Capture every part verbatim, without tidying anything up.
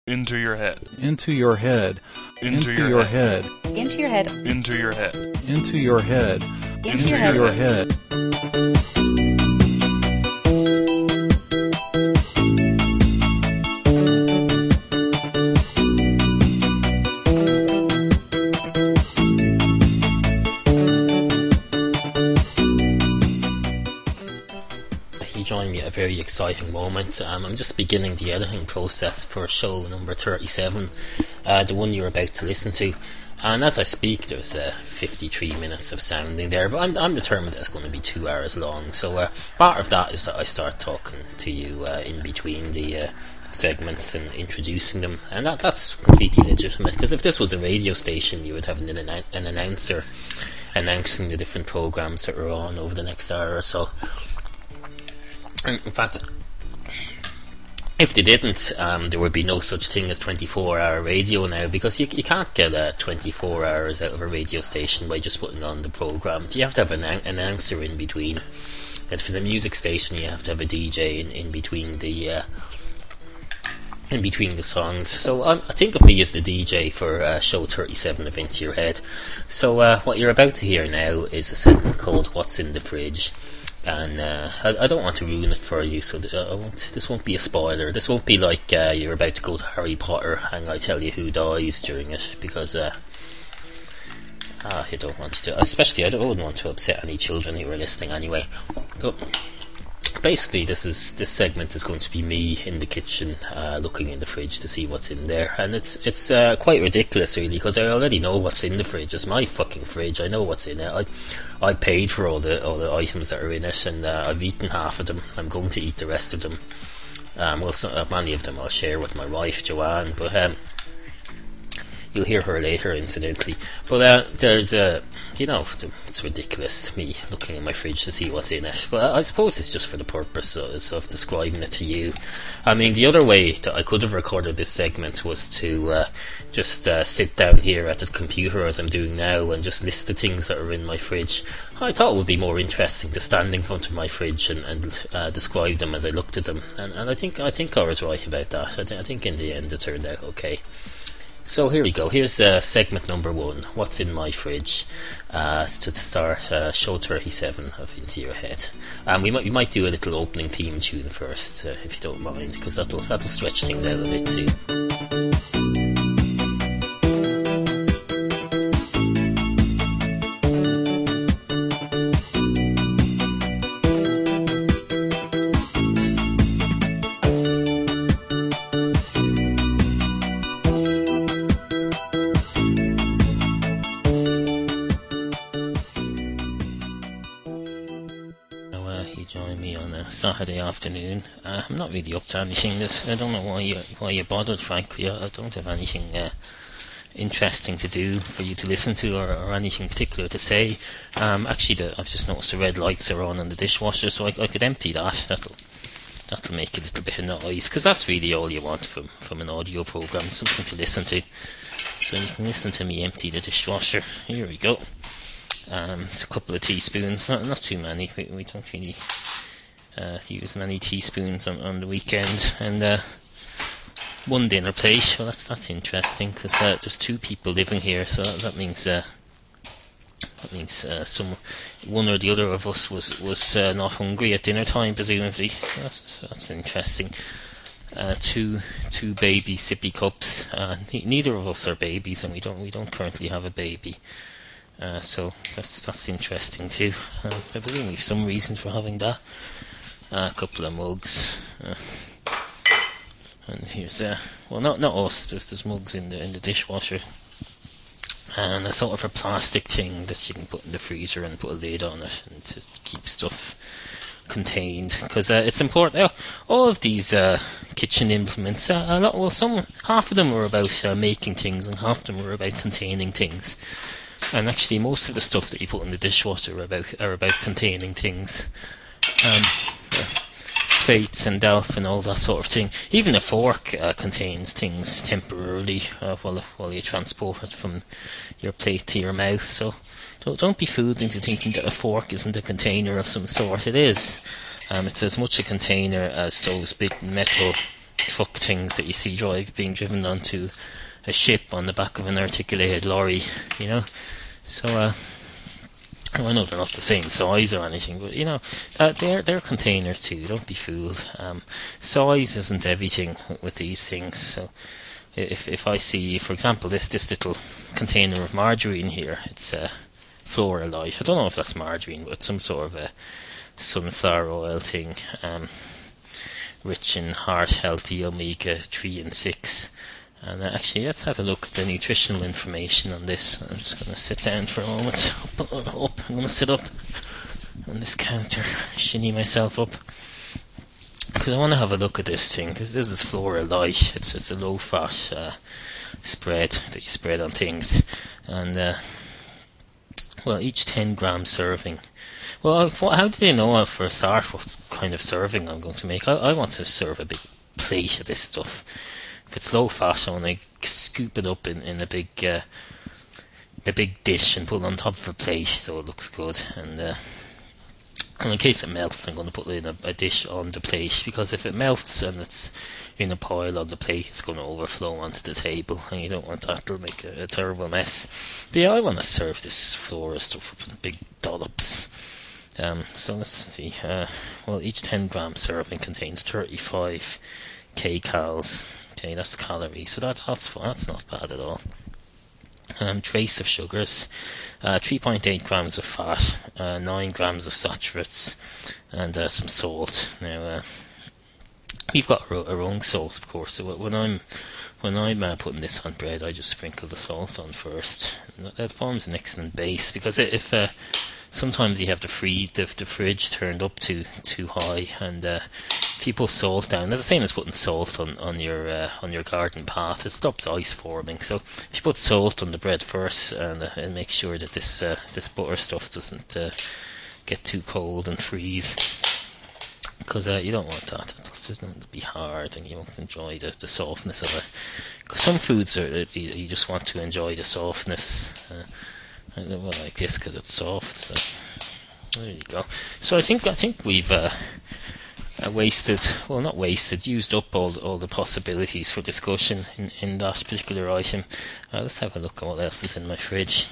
Into your head. Into your head. Into your head. Into your head. Into your head. Into your head. Into your head. Your head. Join me at a very exciting moment. Um, I'm just beginning the editing process for show number thirty-seven, uh, the one you're about to listen to. And as I speak, there's uh, fifty-three minutes of sounding there, but I'm, I'm determined that it's going to be two hours long. So uh, part of that is that I start talking to you uh, in between the uh, segments and introducing them, and that that's completely legitimate. Because if this was a radio station, you would have an, an, an announcer announcing the different programs that are on over the next hour or so. In fact, if they didn't, um, there would be no such thing as twenty-four hour radio now, because you, you can't get uh, twenty-four hours out of a radio station by just putting on the programs. You have to have an an announcer in between. If it's a music station, you have to have a D J in, in between the uh, in between the songs. So um, I think of me as the D J for uh, show thirty-seven of Into Your Head. So uh, what you're about to hear now is a segment called What's in the Fridge. And uh, I, I don't want to ruin it for you, so th- I won't, this won't be a spoiler. This won't be like uh, you're about to go to Harry Potter and I tell you who dies during it, because uh, uh, I don't want to. Especially, I don't wouldn't want to upset any children who are listening anyway. So basically, this is this segment is going to be me in the kitchen, uh, looking in the fridge to see what's in there, and it's it's uh, quite ridiculous, really, because I already know what's in the fridge. It's my fucking fridge. I know what's in it. I I paid for all the all the items that are in it, and uh, I've eaten half of them. I'm going to eat the rest of them. Um, well, so, uh, many of them I'll share with my wife, Joanne, but um, you'll hear her later, incidentally. But uh, there's a, uh, you know, it's ridiculous, me looking in my fridge to see what's in it. But I suppose it's just for the purpose of, of describing it to you. I mean, the other way that I could have recorded this segment was to uh, just uh, sit down here at the computer as I'm doing now and just list the things that are in my fridge. I thought it would be more interesting to stand in front of my fridge and, and uh, describe them as I looked at them. And, and I think I think I was right about that. I, th- I think in the end it turned out okay. So here we go. Here's uh, segment number one. What's in my fridge? Uh, to start uh, show thirty-seven of Into Your Head. Um, we might we might do a little opening theme tune first, uh, if you don't mind, because that'll that'll stretch things out a bit too. Saturday afternoon. Uh, I'm not really up to anything. This, I don't know why you why you bothered. Frankly, I, I don't have anything uh, interesting to do for you to listen to, or, or anything particular to say. Um, actually, the, I've just noticed the red lights are on in the dishwasher, so I, I could empty that. That'll that'll make a little bit of noise, because that's really all you want from from an audio program, something to listen to. So you can listen to me empty the dishwasher. Here we go. Um, it's a couple of teaspoons, not not too many. We, we don't really. Uh, use many teaspoons on, on the weekend, and uh, one dinner plate. Well, that's that's interesting, because uh, there's two people living here, so that, that means uh, that means uh, some one or the other of us was was uh, not hungry at dinner time, presumably. That's that's interesting. Uh, two two baby sippy cups. Uh, ne- neither of us are babies, and we don't we don't currently have a baby. Uh, so that's that's interesting too. Uh, I presume we've some reason for having that. Uh, a couple of mugs, uh, and here's uh, well, not not us. There's there's mugs in the in the dishwasher, and a sort of a plastic thing that you can put in the freezer and put a lid on it and to keep stuff contained. Because uh, it's important. Uh, all of these uh, kitchen implements, uh, a lot. Well, some half of them are about uh, making things, and half of them are about containing things. And actually, most of the stuff that you put in the dishwasher are about are about containing things. Um, plates and delf and all that sort of thing. Even a fork uh, contains things temporarily uh, while while you transport it from your plate to your mouth. So don't don't be fooled into thinking that a fork isn't a container of some sort. It is. Um, it's as much a container as those big metal truck things that you see drive being driven onto a ship on the back of an articulated lorry, you know. So uh, I know they're not the same size or anything, but you know, uh, they're they're containers too. Don't be fooled. Um, size isn't everything with these things. So if if I see, for example, this this little container of margarine here, it's a uh, Flora Life. I don't know if that's margarine, but it's some sort of a sunflower oil thing, um, rich in heart healthy omega three and six. And uh, actually, let's have a look at the nutritional information on this. I'm just going to sit down for a moment. Up, up. I'm going to sit up on this counter, shinny myself up, because I want to have a look at this thing. Because this is Flora Light. It's it's a low-fat uh, spread that you spread on things, and uh, well, each ten gram serving. Well, how do they know for a start what kind of serving I'm going to make? I, I want to serve a big plate of this stuff. If it's low fat, I want to scoop it up in, in a big uh, a big dish and put it on top of a plate so it looks good. And, uh, and in case it melts, I'm going to put it in a, a dish on the plate, because if it melts and it's in a pile on the plate, it's going to overflow onto the table, and you don't want that. It'll make a, a terrible mess. But yeah, I want to serve this Flora stuff up in big dollops. Um, so let's see. Uh, well, each ten gram serving contains thirty-five kcals. Okay, that's calories, so that, that's that's not bad at all. Um, trace of sugars, uh, three point eight grams of fat, uh, nine grams of saturates, and uh, some salt. Now, uh, we've got our, our own salt, of course. So when I'm when I'm uh, putting this on bread, I just sprinkle the salt on first. And that, that forms an excellent base, because if uh, sometimes you have the free the, the fridge turned up too too high, and uh, if you put salt down, that's the same as putting salt on on your uh, on your garden path. It stops ice forming. So if you put salt on the bread first, and, uh, and make sure that this uh, this butter stuff doesn't uh, get too cold and freeze, because uh, you don't want that. It'll be hard, and you won't enjoy the, the softness of it. Because some foods are you, you just want to enjoy the softness. Uh, I don't know, like this because it's soft. So there you go. So I think I think we've. Uh, Uh, wasted, well not wasted, used up all all the possibilities for discussion in, in that particular item. Uh, let's have a look at what else is in my fridge.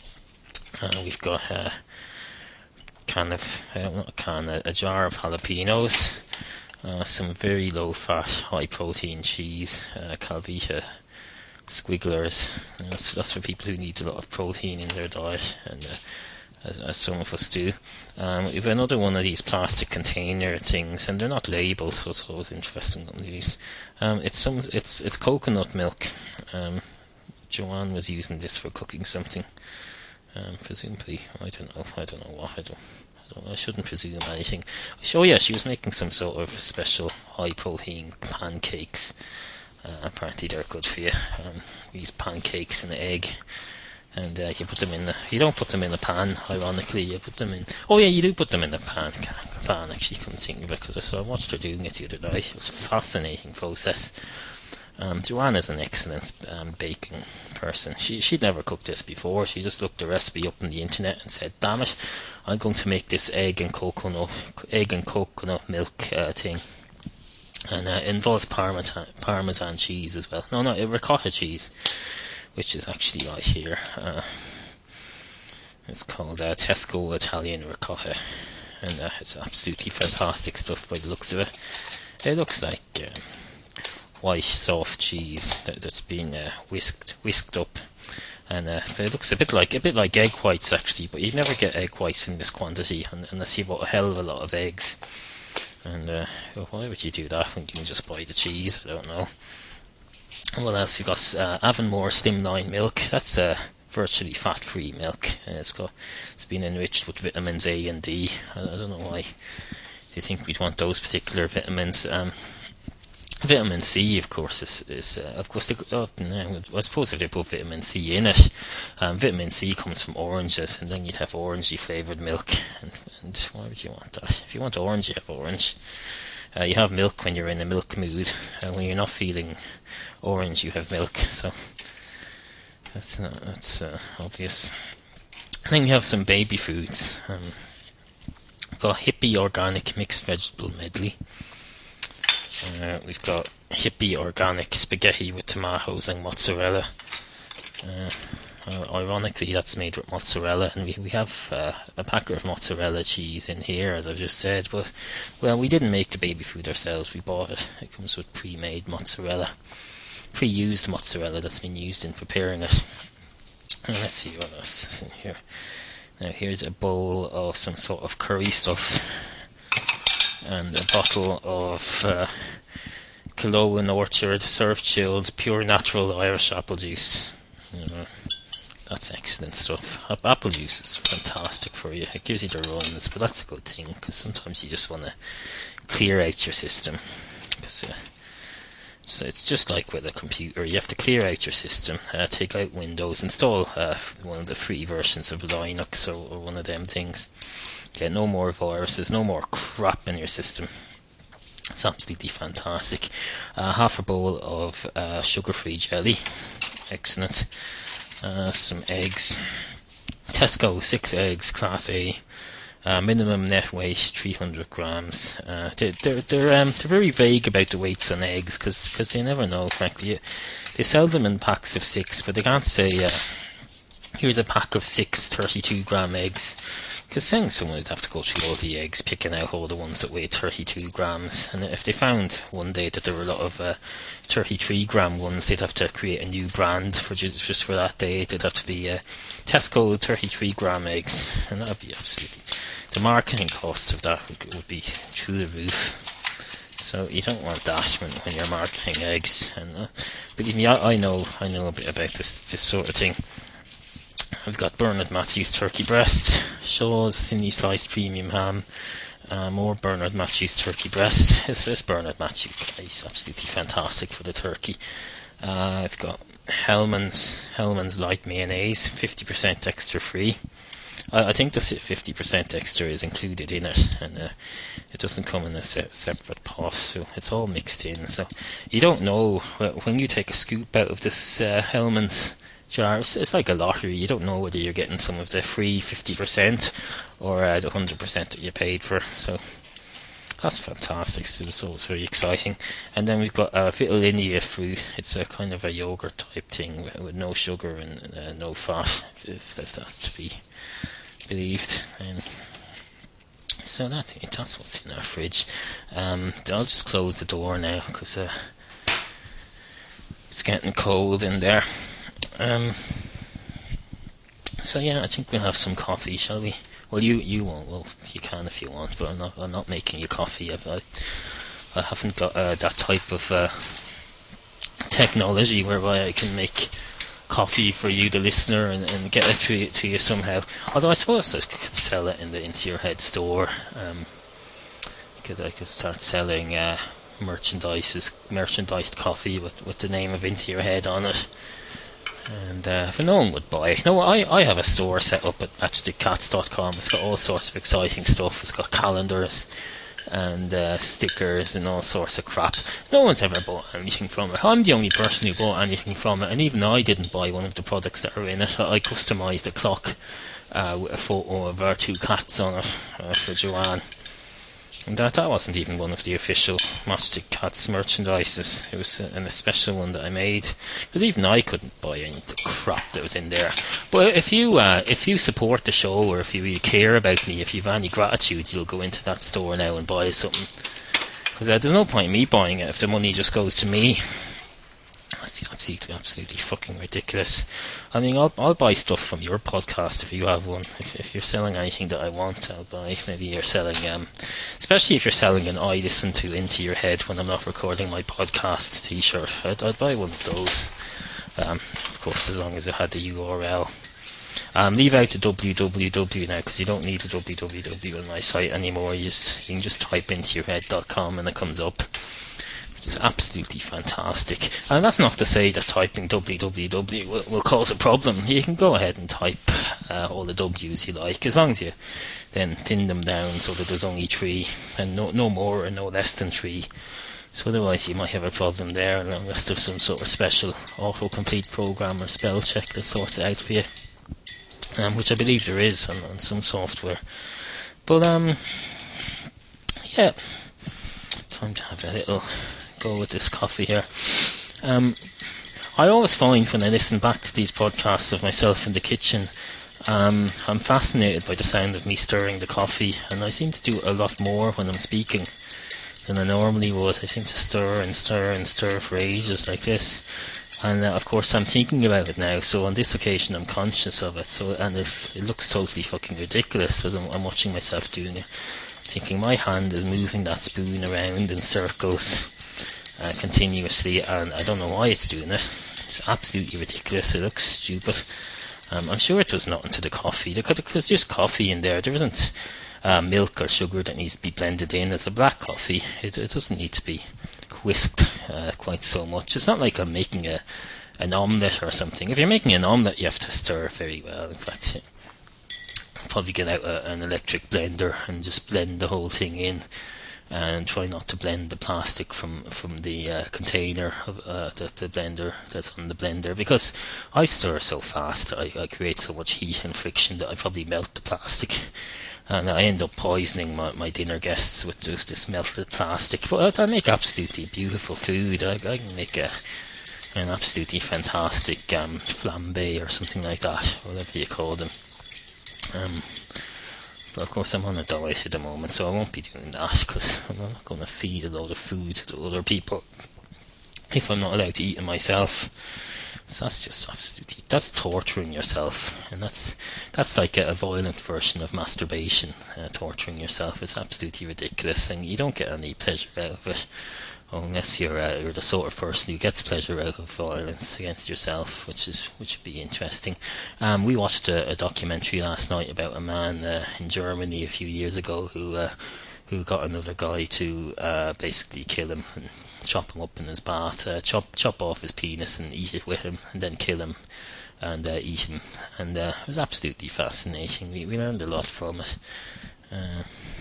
Uh, we've got a can of, uh, not a can, a, a jar of jalapenos, uh, some very low fat, high protein cheese, uh, Calvita squigglers. Uh, that's, that's for people who need a lot of protein in their diet, and uh, As, as some of us do. Um, we have another one of these plastic container things, and they're not labelled, so it's always interesting on these. Um, it's some, it's it's coconut milk. Um, Joanne was using this for cooking something. Um, presumably, I don't know. I don't know what. I don't. I, don't, I shouldn't presume anything. Oh yeah, she was making some sort of special high protein pancakes. Uh, apparently, they're good for you. Um, we use pancakes and egg. And uh, you put them in the. You don't put them in the pan. Ironically, you put them in. Oh yeah, you do put them in the pan. Pan actually, couldn't think of it because I saw I watched her doing it the other day. It was a fascinating process. Um, Joanne is an excellent um, baking person. She she'd never cooked this before. She just looked the recipe up on the internet and said, "Damn it, I'm going to make this egg and coconut egg and coconut milk uh, thing." And uh, it involves parmesan parmesan cheese as well. No, no, ricotta cheese, which is actually right here. Uh, it's called uh, Tesco Italian Ricotta, and uh, it's absolutely fantastic stuff by the looks of it. It looks like uh, white soft cheese that, that's been uh, whisked whisked up, and uh, it looks a bit like a bit like egg whites actually. But you'd never get egg whites in this quantity unless you bought a hell of a lot of eggs. And uh, well, why would you do that when you can just buy the cheese? I don't know. What else? We've got uh, Avonmore Slimline milk. That's uh, virtually fat-free milk. Uh, it's got it's been enriched with vitamins A and D. I, I don't know why you think we'd want those particular vitamins. Um, vitamin C, of course, is, is uh, of course. They, oh, no, I suppose if they put vitamin C in it, um, vitamin C comes from oranges, and then you'd have orangey flavoured milk. And, and why would you want that? If you want orange, you have orange. Uh, you have milk when you're in a milk mood, and when you're not feeling orange, you have milk. So that's uh, that's uh, obvious. Then we have some baby foods. Um, we've got Hippie Organic Mixed Vegetable Medley. Uh, we've got hippie organic spaghetti with tomatoes and mozzarella. Uh, uh, ironically, that's made with mozzarella, and we we have uh, a packet of mozzarella cheese in here, as I've just said. But well, we didn't make the baby food ourselves. We bought it. It comes with pre-made mozzarella, pre-used mozzarella that's been used in preparing it. And let's see what else is in here. Now here's a bowl of some sort of curry stuff, and a bottle of uh, Culloden Orchard served chilled pure natural Irish apple juice. Uh, that's excellent stuff. Apple juice is fantastic for you. It gives you the runs, but that's a good thing, because sometimes you just want to clear out your system. Cause, uh, so it's just like with a computer. You have to clear out your system, uh, take out Windows, install uh, one of the free versions of Linux or, or one of them things. Get no more viruses, no more crap in your system. It's absolutely fantastic. Uh, half a bowl of uh, sugar-free jelly. Excellent. Uh, some eggs. Tesco, six eggs, class A. Uh, minimum net weight three hundred grams. Uh, they're they're they're, um, they're very vague about the weights on eggs, because cause they never know. Frankly, they sell them in packs of six, but they can't say uh, here's a pack of six thirty-two gram eggs. Because then someone would have to go through all the eggs, picking out all the ones that weigh thirty-two grams. And if they found one day that there were a lot of uh, thirty-three gram ones, they'd have to create a new brand for just, just for that day. It'd have to be uh, Tesco thirty-three gram eggs. And that would be absolutely... The marketing cost of that would, would be through the roof. So you don't want that when, when you're marketing eggs. And uh, believe me, I, I know I know a bit about this, this sort of thing. I've got Bernard Matthews turkey breast, Shaw's thinly sliced premium ham, uh, more Bernard Matthews turkey breast. This is Bernard Matthews. He's absolutely fantastic for the turkey. Uh, I've got Hellman's Hellman's light mayonnaise, fifty percent extra free. I, I think the fifty percent extra is included in it, and uh, it doesn't come in a se- separate pot, so it's all mixed in. So you don't know when you take a scoop out of this uh, Hellman's jar. It's, it's like a lottery. You don't know whether you're getting some of the free fifty percent or uh, the one hundred percent that you paid for. So that's fantastic. So, so it's very exciting. And then we've got uh, Vitellinia fruit. It's a kind of a yogurt type thing with, with no sugar and uh, no fat, if, if that's to be believed. And so that, that's what's in our fridge. Um, I'll just close the door now, because uh, it's getting cold in there. Um, so yeah, I think we'll have some coffee, shall we? Well, you you won't. Well, you can if you want, but I'm not. I'm not making you coffee. I've, I I haven't got uh, that type of uh, technology whereby I can make coffee for you, the listener, and, and get it to, to you somehow. Although I suppose I could sell it in the Into Your Head store. Um, I could I could start selling uh, merchandises, merchandised coffee with with the name of Into Your Head on it. And uh, if no one would buy, no, I, I have a store set up at matchstick cats dot com. It's got all sorts of exciting stuff. It's got calendars and uh, stickers and all sorts of crap. No one's ever bought anything from it. I'm the only person who bought anything from it, and even I didn't buy one of the products that are in it. I customised a clock uh, with a photo of our two cats on it uh, for Joanne. And that, that wasn't even one of the official Matchstick Cats merchandises. It was a, a special one that I made, because even I couldn't buy any of the crap that was in there. But if you uh, if you support the show, or if you really care about me, if you've any gratitude, you'll go into that store now and buy something. Because uh, there's no point in me buying it if the money just goes to me. That's absolutely, absolutely fucking ridiculous. I mean, I'll I'll buy stuff from your podcast if you have one. If if you're selling anything that I want, I'll buy. Maybe you're selling, um, especially if you're selling an I listen to Into Your Head when I'm not recording my podcast t-shirt. I'd, I'd buy one of those. Um, of course, as long as it had the U R L. Um, leave out the www now, because you don't need the www on my site anymore. You, just, you can just type into your head dot com and it comes up. It's absolutely fantastic. And that's not to say that typing www will, will cause a problem. You can go ahead and type uh, all the W's you like, as long as you then thin them down so that there's only three, and no, no more and no less than three. So otherwise you might have a problem there, unless there's some sort of special autocomplete program or spell check that sorts it out for you, um, which I believe there is on, on some software. But um, yeah. time to have a little go with this coffee here. Um, I always find when I listen back to these podcasts of myself in the kitchen, um, I'm fascinated by the sound of me stirring the coffee, and I seem to do a lot more when I'm speaking than I normally would. I seem to stir and stir and stir for ages like this, and uh, of course I'm thinking about it now, so on this occasion I'm conscious of it, so and it, it looks totally fucking ridiculous as I'm, I'm watching myself doing it, thinking my hand is moving that spoon around in circles uh, continuously, and I don't know why it's doing it. It's absolutely ridiculous. It looks stupid. um, I'm sure it does nothing to the coffee. There's just coffee in there. There isn't Uh, milk or sugar that needs to be blended in. As a black coffee, it, it doesn't need to be whisked uh, quite so much. It's not like I'm making a an omelette or something. If you're making an omelette, you have to stir very well. In fact, you probably get out a, an electric blender and just blend the whole thing in, and try not to blend the plastic from from the uh, container of uh, the, the blender that's on the blender, because I stir so fast, I, I create so much heat and friction that I probably melt the plastic. And I end up poisoning my, my dinner guests with this melted plastic. But I make absolutely beautiful food. I, I can make a, an absolutely fantastic um, flambe or something like that, whatever you call them. Um, but of course I'm on a diet at the moment, so I won't be doing that, because I'm not going to feed a load of food to other people if I'm not allowed to eat it myself. So that's just absolutely, that's torturing yourself, and that's that's like a, a violent version of masturbation. Uh, torturing yourself is absolutely ridiculous, and you don't get any pleasure out of it unless you're uh, you're the sort of person who gets pleasure out of violence against yourself, which is which would be interesting. Um, we watched a, a documentary last night about a man uh, in Germany a few years ago who uh, who got another guy to uh, basically kill him and chop him up in his bath, uh, chop chop off his penis and eat it with him, and then kill him and uh, eat him. And uh, it was absolutely fascinating. We we learned a lot from it. Uh,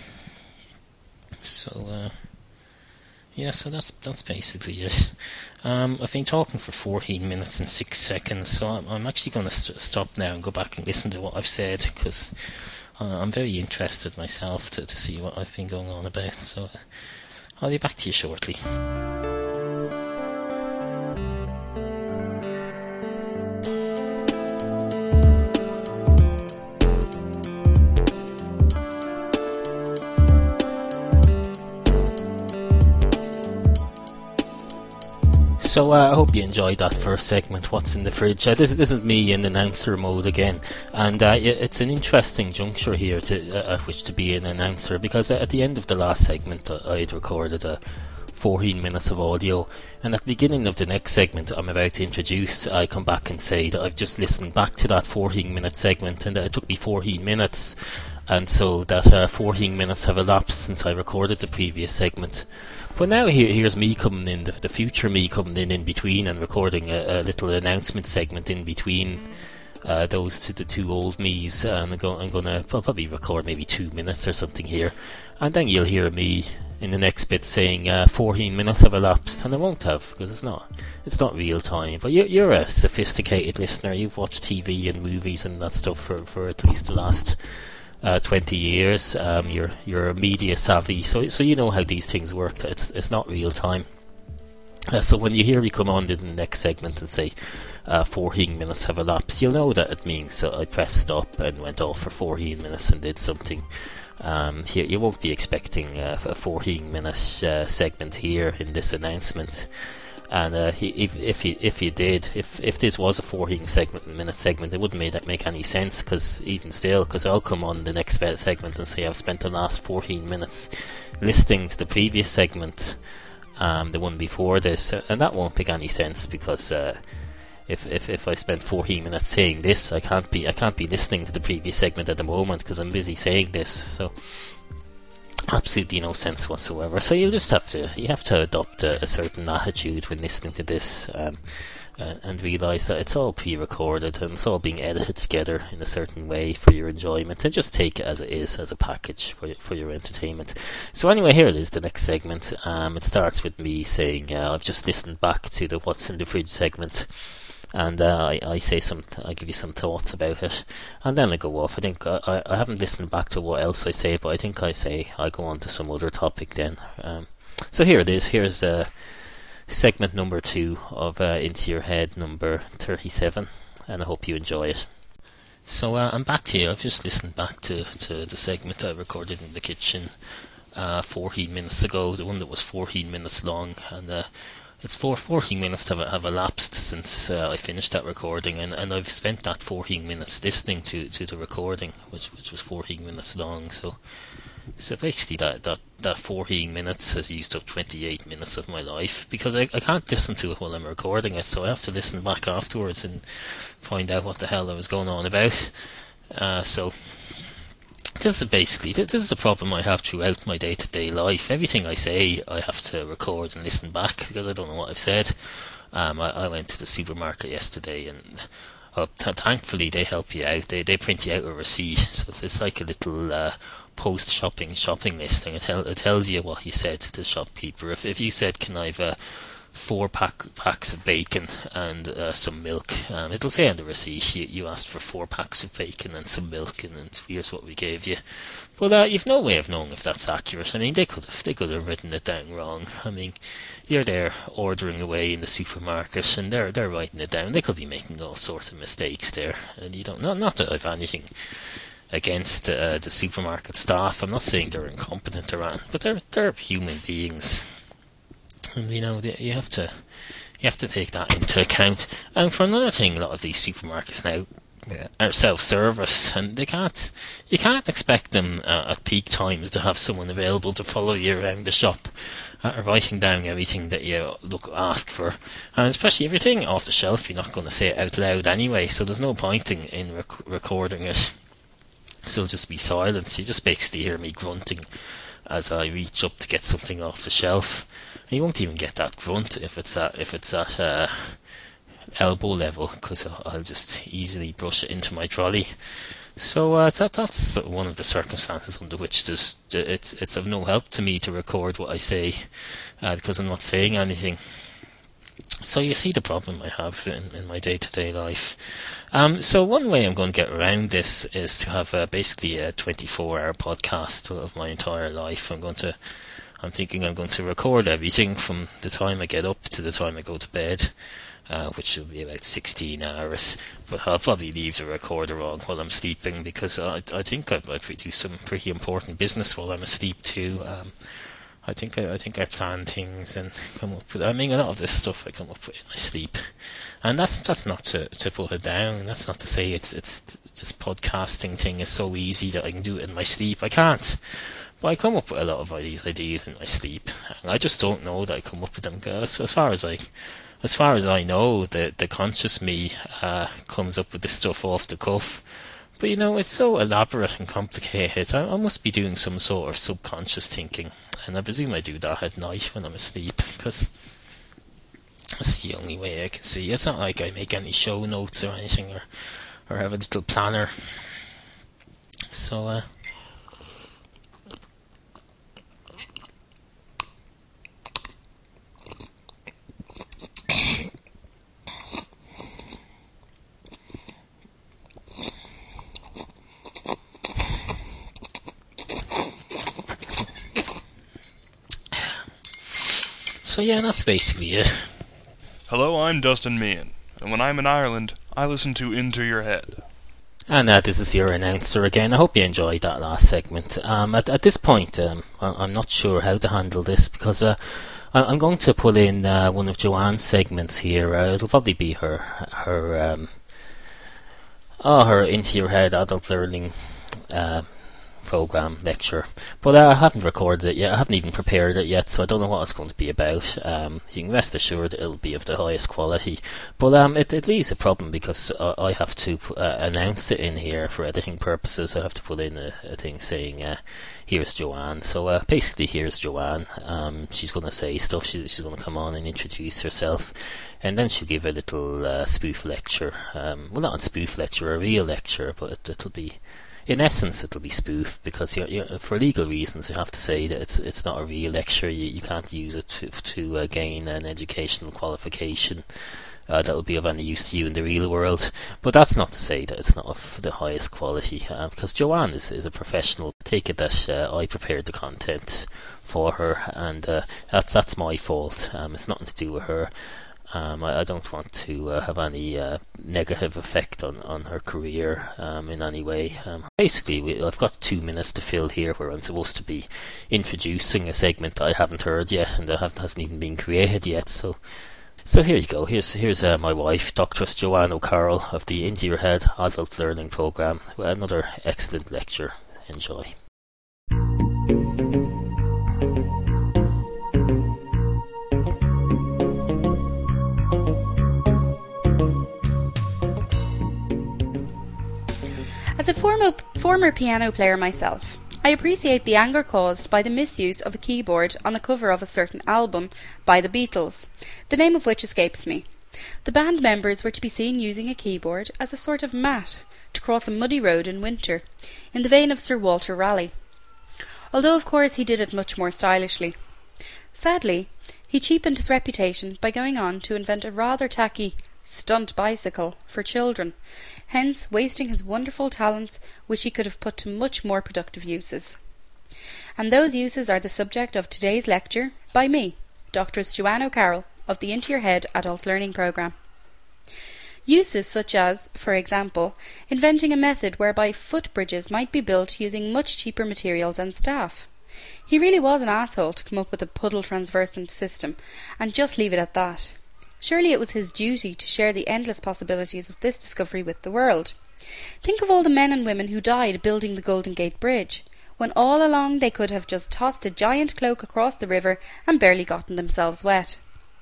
so uh, yeah, so that's that's basically it. Um, I've been talking for fourteen minutes and six seconds, so I'm, I'm actually going to st- stop now and go back and listen to what I've said, because uh, I'm very interested myself to to see what I've been going on about. So. Uh, I'll be back to you shortly. So uh, I hope you enjoyed that first segment, What's in the Fridge. Uh, this, this is me in announcer mode again, and uh, it's an interesting juncture here to, uh, at which to be an announcer, because at the end of the last segment uh, I had recorded uh, fourteen minutes of audio, and at the beginning of the next segment I'm about to introduce, I come back and say that I've just listened back to that fourteen minute segment, and that it took me fourteen minutes, and so that uh, fourteen minutes have elapsed since I recorded the previous segment. But now here, here's me coming in, the, the future me coming in in between, and recording a, a little announcement segment in between uh, those two, the two old me's, and I'm, go, I'm going to probably record maybe two minutes or something here, and then you'll hear me in the next bit saying uh, fourteen minutes have elapsed, and I won't have, because it's not it's not real time. But you're, you're a sophisticated listener. You've watched T V and movies and that stuff for, for at least the last Uh, twenty years. Um, you're you're media savvy, so so you know how these things work. It's it's not real time. Uh, so when you hear me come on in the next segment and say uh, fourteen minutes have elapsed, you'll know that it means that I pressed stop and went off for fourteen minutes and did something. Um, you, you won't be expecting uh, a fourteen minute uh, segment here in this announcement. And uh, he, if if you if you did, if if this was a fourteen segment minute segment, it wouldn't make make any sense. Because even still, because I'll come on the next segment and say I've spent the last fourteen minutes listening to the previous segment, um, the one before this, and that won't make any sense. Because uh, if if if I spent fourteen minutes saying this, I can't be I can't be listening to the previous segment at the moment because I'm busy saying this. So. Absolutely no sense whatsoever. So you just have to you have to adopt a, a certain attitude when listening to this, um, uh, and realise that it's all pre-recorded and it's all being edited together in a certain way for your enjoyment, and just take it as it is, as a package for for your entertainment. So anyway, here it is, the next segment. Um, it starts with me saying uh, I've just listened back to the What's in the Fridge segment. And uh, I, I say some, I give you some thoughts about it, and then I go off. I think I, I, I haven't listened back to what else I say, but I think I say I go on to some other topic then. Um, so here it is. Here's uh, segment number two of uh, Into Your Head number thirty-seven, and I hope you enjoy it. So uh, I'm back to you. I've just listened back to, to the segment I recorded in the kitchen uh, fourteen minutes ago, the one that was fourteen minutes long, and uh, it's for fourteen minutes have, have elapsed since uh, I finished that recording, and, and I've spent that fourteen minutes listening to, to the recording, which which was fourteen minutes long. So so basically that, that, that fourteen minutes has used up twenty-eight minutes of my life, because I, I can't listen to it while I'm recording it, so I have to listen back afterwards and find out what the hell I was going on about. Uh, so this is basically, this is a problem I have throughout my day-to-day life. Everything I say, I have to record and listen back, because I don't know what I've said. Um, I, I went to the supermarket yesterday, and uh, th- thankfully they help you out. They they print you out a receipt, so it's, it's like a little uh, post-shopping shopping list, and it, tell, it tells you what you said to the shopkeeper. If if you said, can I have a four pack packs of bacon and uh, some milk, um, it'll say on the receipt you, you asked for four packs of bacon and some milk, and, and here's what we gave you. But uh, you've no way of knowing if that's accurate. I mean, they could have they could have written it down wrong. I mean, you're there ordering away in the supermarket, and they're they're writing it down. They could be making all sorts of mistakes there, and you don't. Not not that I've anything against uh, the supermarket staff. I'm not saying they're incompetent or anything, but they're they're human beings. And you know, you have to you have to take that into account. And for another thing, a lot of these supermarkets now are self-service, and they can't you can't expect them uh, at peak times to have someone available to follow you around the shop, uh, writing down everything that you look ask for. And especially if you're taking it off the shelf, you're not going to say it out loud anyway, so there's no point in, in rec- recording it. So it'll just be silence. You just basically hear me grunting as I reach up to get something off the shelf. And you won't even get that grunt if it's at if it's at uh, elbow level, because I'll just easily brush it into my trolley. So uh, that that's one of the circumstances under which there's, it's it's of no help to me to record what I say, uh, because I'm not saying anything. So you see the problem I have in, in my day-to-day life. Um, so one way I'm going to get around this is to have uh, basically a twenty-four hour podcast of my entire life. I'm going to I'm thinking I'm going to record everything from the time I get up to the time I go to bed, uh, which will be about sixteen hours. But I'll probably leave the recorder on while I'm sleeping, because I, I think I might do some pretty important business while I'm asleep too. Um, I think I, I think I plan things and come up with. I mean, a lot of this stuff I come up with in my sleep, and that's that's not to, to put it down. That's not to say it's it's this podcasting thing is so easy that I can do it in my sleep. I can't. But I come up with a lot of these ideas in my sleep, and I just don't know that I come up with them. Cause as far as I, as far as I know, the the conscious me uh, comes up with this stuff off the cuff. But you know, it's so elaborate and complicated. I, I must be doing some sort of subconscious thinking, and I presume I do that at night when I'm asleep, because that's the only way I can see. It's not like I make any show notes or anything, or or have a little planner. So. Uh, So yeah, that's basically it. Hello, I'm Dustin Meehan, and when I'm in Ireland, I listen to Into Your Head. And uh, this is your announcer again. I hope you enjoyed that last segment. Um, at, at this point, um, I, I'm not sure how to handle this, because uh, I, I'm going to put in uh, one of Joanne's segments here. Uh, it'll probably be her her um, oh her Into Your Head adult learning uh, program lecture, but uh, I haven't recorded it yet. I haven't even prepared it yet, so I don't know what it's going to be about. Um, you can rest assured it'll be of the highest quality, but um, it, it leaves a problem, because uh, I have to uh, announce it in here for editing purposes. I have to put in a, a thing saying uh, here's Joanne. So uh, basically, here's Joanne. Um, she's going to say stuff. She, she's going to come on and introduce herself, and then she'll give a little uh, spoof lecture. Um, well, not a spoof lecture, a real lecture, but it, it'll be. In essence, it'll be spoofed, because you're, you're, for legal reasons, you have to say that it's it's not a real lecture. You, you can't use it to, to uh, gain an educational qualification uh, that will be of any use to you in the real world. But that's not to say that it's not of the highest quality, uh, because Joanne is, is a professional. Take it that uh, I prepared the content for her, and uh, that's that's my fault. Um, it's nothing to do with her. Um, I, I don't want to uh, have any uh, negative effect on, on her career um, in any way. Um, basically, we, I've got two minutes to fill here where I'm supposed to be introducing a segment that I haven't heard yet and that haven't, hasn't even been created yet. So, so here you go. Here's here's uh, my wife, Doctor Joanne O'Carroll of the Into Your Head Adult Learning Programme, with another excellent lecture. Enjoy. As a former, former piano player myself, I appreciate the anger caused by the misuse of a keyboard on the cover of a certain album by the Beatles, the name of which escapes me. The band members were to be seen using a keyboard as a sort of mat to cross a muddy road in winter, in the vein of Sir Walter Raleigh, although of course he did it much more stylishly. Sadly, he cheapened his reputation by going on to invent a rather tacky stunt bicycle for children, hence wasting his wonderful talents which he could have put to much more productive uses. And those uses are the subject of today's lecture by me, Doctor Joanne O'Carroll of the Into Your Head Adult Learning Programme. Uses such as, for example, inventing a method whereby footbridges might be built using much cheaper materials and staff. He really was an asshole to come up with a puddle transversant system and just leave it at that. Surely it was his duty to share the endless possibilities of this discovery with the world. Think of all the men and women who died building the Golden Gate Bridge, when all along they could have just tossed a giant cloak across the river and barely gotten themselves wet.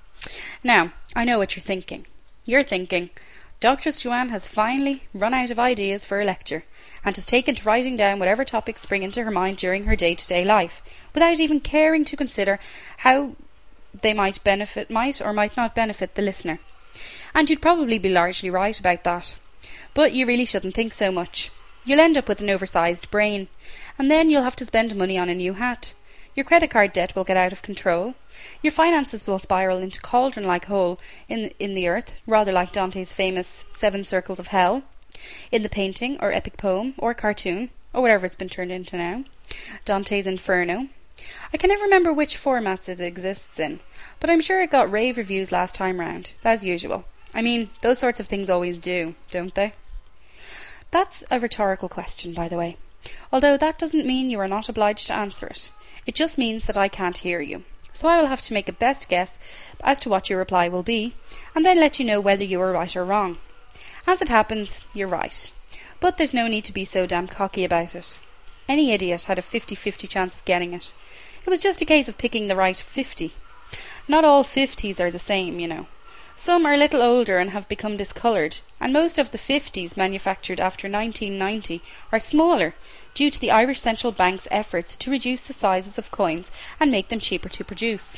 Now, I know what you're thinking. You're thinking, Doctor Joanne has finally run out of ideas for a lecture, and has taken to writing down whatever topics spring into her mind during her day-to-day life, without even caring to consider how they might benefit, might or might not benefit the listener. And you'd probably be largely right about that. But you really shouldn't think so much. You'll end up with an oversized brain, and then you'll have to spend money on a new hat. Your credit card debt will get out of control. Your finances will spiral into cauldron-like hole in, in the earth, rather like Dante's famous Seven Circles of Hell, in the painting or epic poem or cartoon, or whatever it's been turned into now, Dante's Inferno. I can never remember which formats it exists in, but I'm sure it got rave reviews last time round, as usual. I mean, those sorts of things always do, don't they? That's a rhetorical question, by the way, although that doesn't mean you are not obliged to answer it. It just means that I can't hear you, so I will have to make a best guess as to what your reply will be, and then let you know whether you are right or wrong. As it happens, you're right, but there's no need to be so damn cocky about it. Any idiot had a fifty-fifty chance of getting it. It was just a case of picking the right fifty. Not all fifties are the same, you know. Some are a little older and have become discoloured, and most of the fifties manufactured after nineteen ninety are smaller, due to the Irish Central Bank's efforts to reduce the sizes of coins and make them cheaper to produce.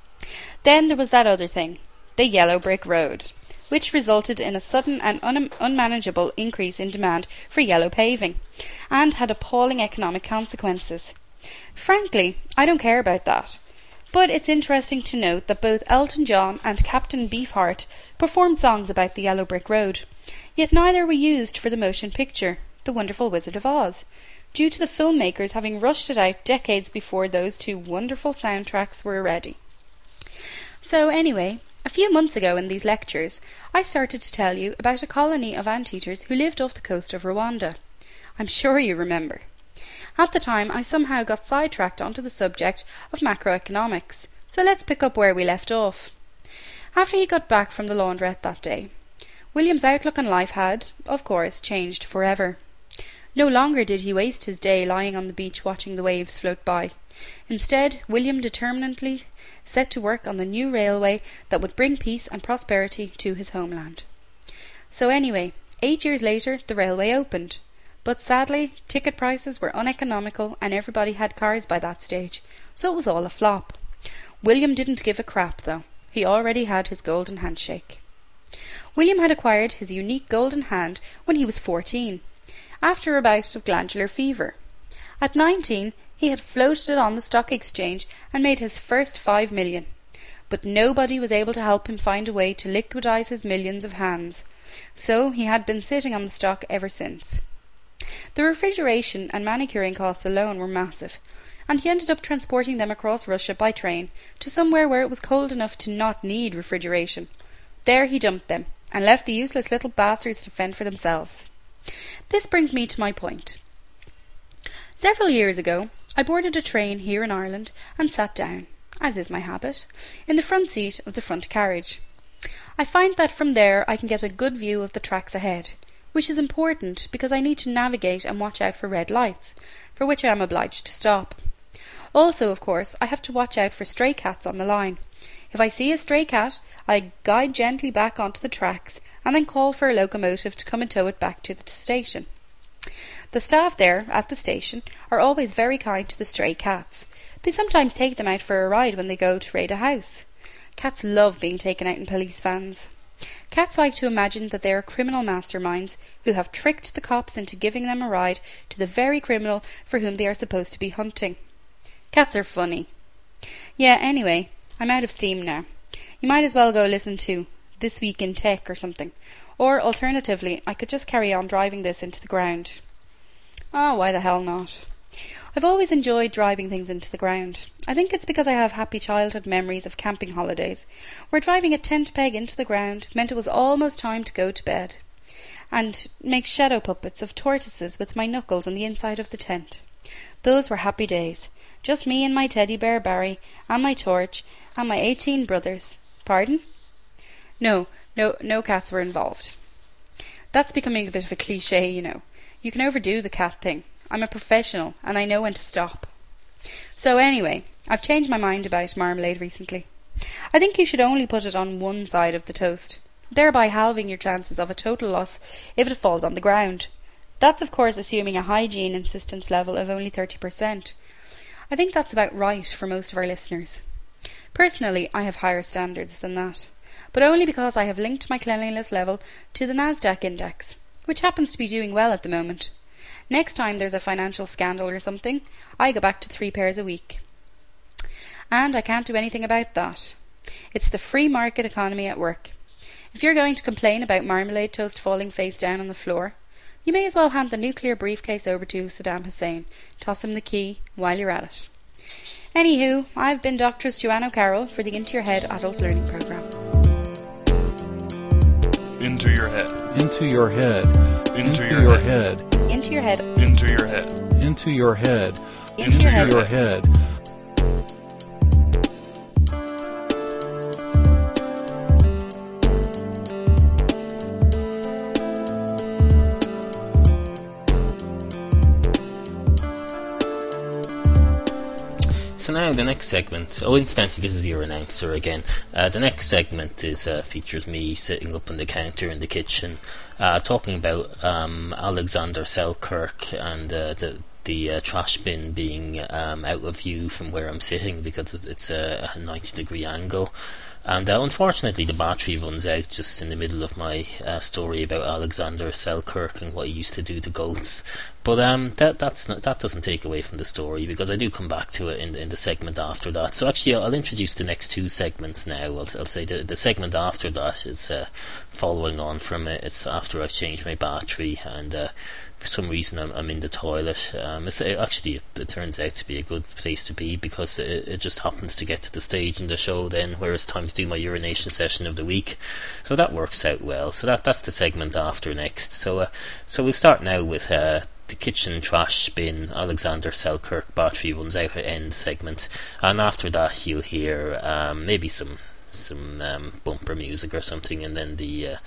Then there was that other thing, the yellow brick road, which resulted in a sudden and un- unmanageable increase in demand for yellow paving, and had appalling economic consequences. Frankly, I don't care about that. But it's interesting to note that both Elton John and Captain Beefheart performed songs about the yellow brick road, yet neither were used for the motion picture, The Wonderful Wizard of Oz, due to the filmmakers having rushed it out decades before those two wonderful soundtracks were ready. So anyway, a few months ago in these lectures, I started to tell you about a colony of anteaters who lived off the coast of Rwanda. I'm sure you remember. At the time, I somehow got sidetracked onto the subject of macroeconomics, so let's pick up where we left off. After he got back from the laundrette that day, William's outlook on life had, of course, changed forever. No longer did he waste his day lying on the beach watching the waves float by. Instead, William determinedly set to work on the new railway that would bring peace and prosperity to his homeland. So anyway, eight years later, the railway opened. But sadly, ticket prices were uneconomical and everybody had cars by that stage, so it was all a flop. William didn't give a crap, though. He already had his golden handshake. William had acquired his unique golden hand when he was fourteen, after a bout of glandular fever. At nineteen, he had floated it on the stock exchange and made his first five million. But nobody was able to help him find a way to liquidize his millions of hands, so he had been sitting on the stock ever since. The refrigeration and manicuring costs alone were massive, and he ended up transporting them across Russia by train to somewhere where it was cold enough to not need refrigeration. There he dumped them, and left the useless little bastards to fend for themselves. This brings me to my point. Several years ago, I boarded a train here in Ireland and sat down, as is my habit, in the front seat of the front carriage. I find that from there I can get a good view of the tracks ahead, which is important because I need to navigate and watch out for red lights, for which I am obliged to stop. Also, of course, I have to watch out for stray cats on the line. If I see a stray cat, I guide gently back onto the tracks and then call for a locomotive to come and tow it back to the station. The staff there at the station are always very kind to the stray cats. They sometimes take them out for a ride when they go to raid a house. Cats love being taken out in police vans. Cats like to imagine that they are criminal masterminds who have tricked the cops into giving them a ride to the very criminal for whom they are supposed to be hunting. Cats are funny. Yeah, anyway, I'm out of steam now. You might as well go listen to This Week in Tech or something. Or, alternatively, I could just carry on driving this into the ground. Oh, why the hell not? I've always enjoyed driving things into the ground. I think it's because I have happy childhood memories of camping holidays, where driving a tent peg into the ground meant it was almost time to go to bed, and make shadow puppets of tortoises with my knuckles on the inside of the tent. Those were happy days. Just me and my teddy bear Barry, and my torch, and my eighteen brothers. Pardon? No, no, no cats were involved. That's becoming a bit of a cliché, you know. You can overdo the cat thing. I'm a professional, and I know when to stop. So anyway, I've changed my mind about marmalade recently. I think you should only put it on one side of the toast, thereby halving your chances of a total loss if it falls on the ground. That's of course assuming a hygiene insistence level of only thirty percent. I think that's about right for most of our listeners. Personally, I have higher standards than that, but only because I have linked my cleanliness level to the Nasdaq index, which happens to be doing well at the moment. Next time there's a financial scandal or something, I go back to three pairs a week. And I can't do anything about that. It's the free market economy at work. If you're going to complain about marmalade toast falling face down on the floor, you may as well hand the nuclear briefcase over to Saddam Hussein. Toss him the key while you're at it. Anywho, I've been Doctress Joanne O'Carroll for the Into Your Head Adult Learning Programme. Into your head. Into your head. Into, Into your, your head. head. Into your head. Into your head. Into your head. Into your head. Your head. So now the next segment, oh incidentally this is your announcer again, uh, the next segment is uh, features me sitting up on the counter in the kitchen uh, talking about um, Alexander Selkirk and uh, the the uh, trash bin being um, out of view from where I'm sitting because it's a ninety degree angle. And uh, unfortunately the battery runs out just in the middle of my uh, story about Alexander Selkirk and what he used to do to goats. But um, that that's not, that doesn't take away from the story because I do come back to it in the, in the segment after that. So actually I'll introduce the next two segments now. I'll, I'll say the, the segment after that is uh, following on from it. It's after I've changed my battery and uh, for some reason I'm, I'm in the toilet. Um, it's it actually it, it turns out to be a good place to be because it, it just happens to get to the stage in the show then where it's time to do my urination session of the week. So that works out well. So that that's the segment after next. So uh, so we'll start now with uh, the kitchen trash bin Alexander Selkirk battery runs out at end segment, and after that you'll hear um, maybe some some um, bumper music or something, and then the uh,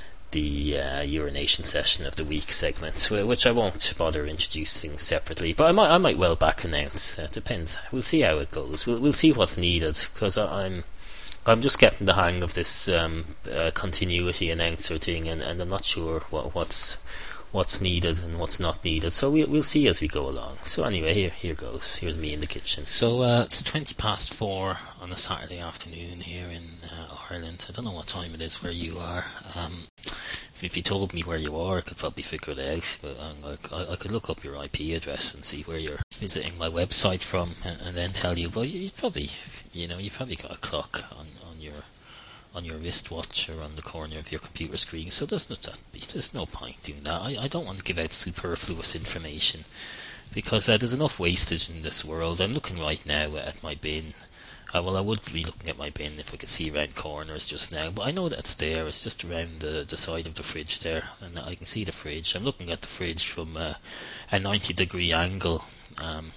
the uh, urination session of the week segment, which I won't bother introducing separately, but I might I might well back announce. Uh, depends. We'll see how it goes. We'll we'll see what's needed because I, I'm I'm just getting the hang of this um, uh, continuity announcer thing, and, and I'm not sure what what's what's needed and what's not needed. So we'll we'll see as we go along. So anyway, here here goes. Here's me in the kitchen. So uh, it's twenty past four on a Saturday afternoon here in uh, Ireland. I don't know what time it is where you are. Um, if, if you told me where you are, I could probably figure it out. But um, like, I, I could look up your I P address and see where you're visiting my website from, and, and then tell you. Well, you, you probably, you know, you've probably got a clock on, on your on your wristwatch or on the corner of your computer screen, so there's no, there's no point doing that. I, I don't want to give out superfluous information because uh, there's enough wastage in this world. I'm looking right now at my bin. Uh, well, I would be looking at my bin if I could see around corners just now, but I know that it's there. It's just around the, the side of the fridge there, and I can see the fridge. I'm looking at the fridge from uh, a ninety degree angle, um,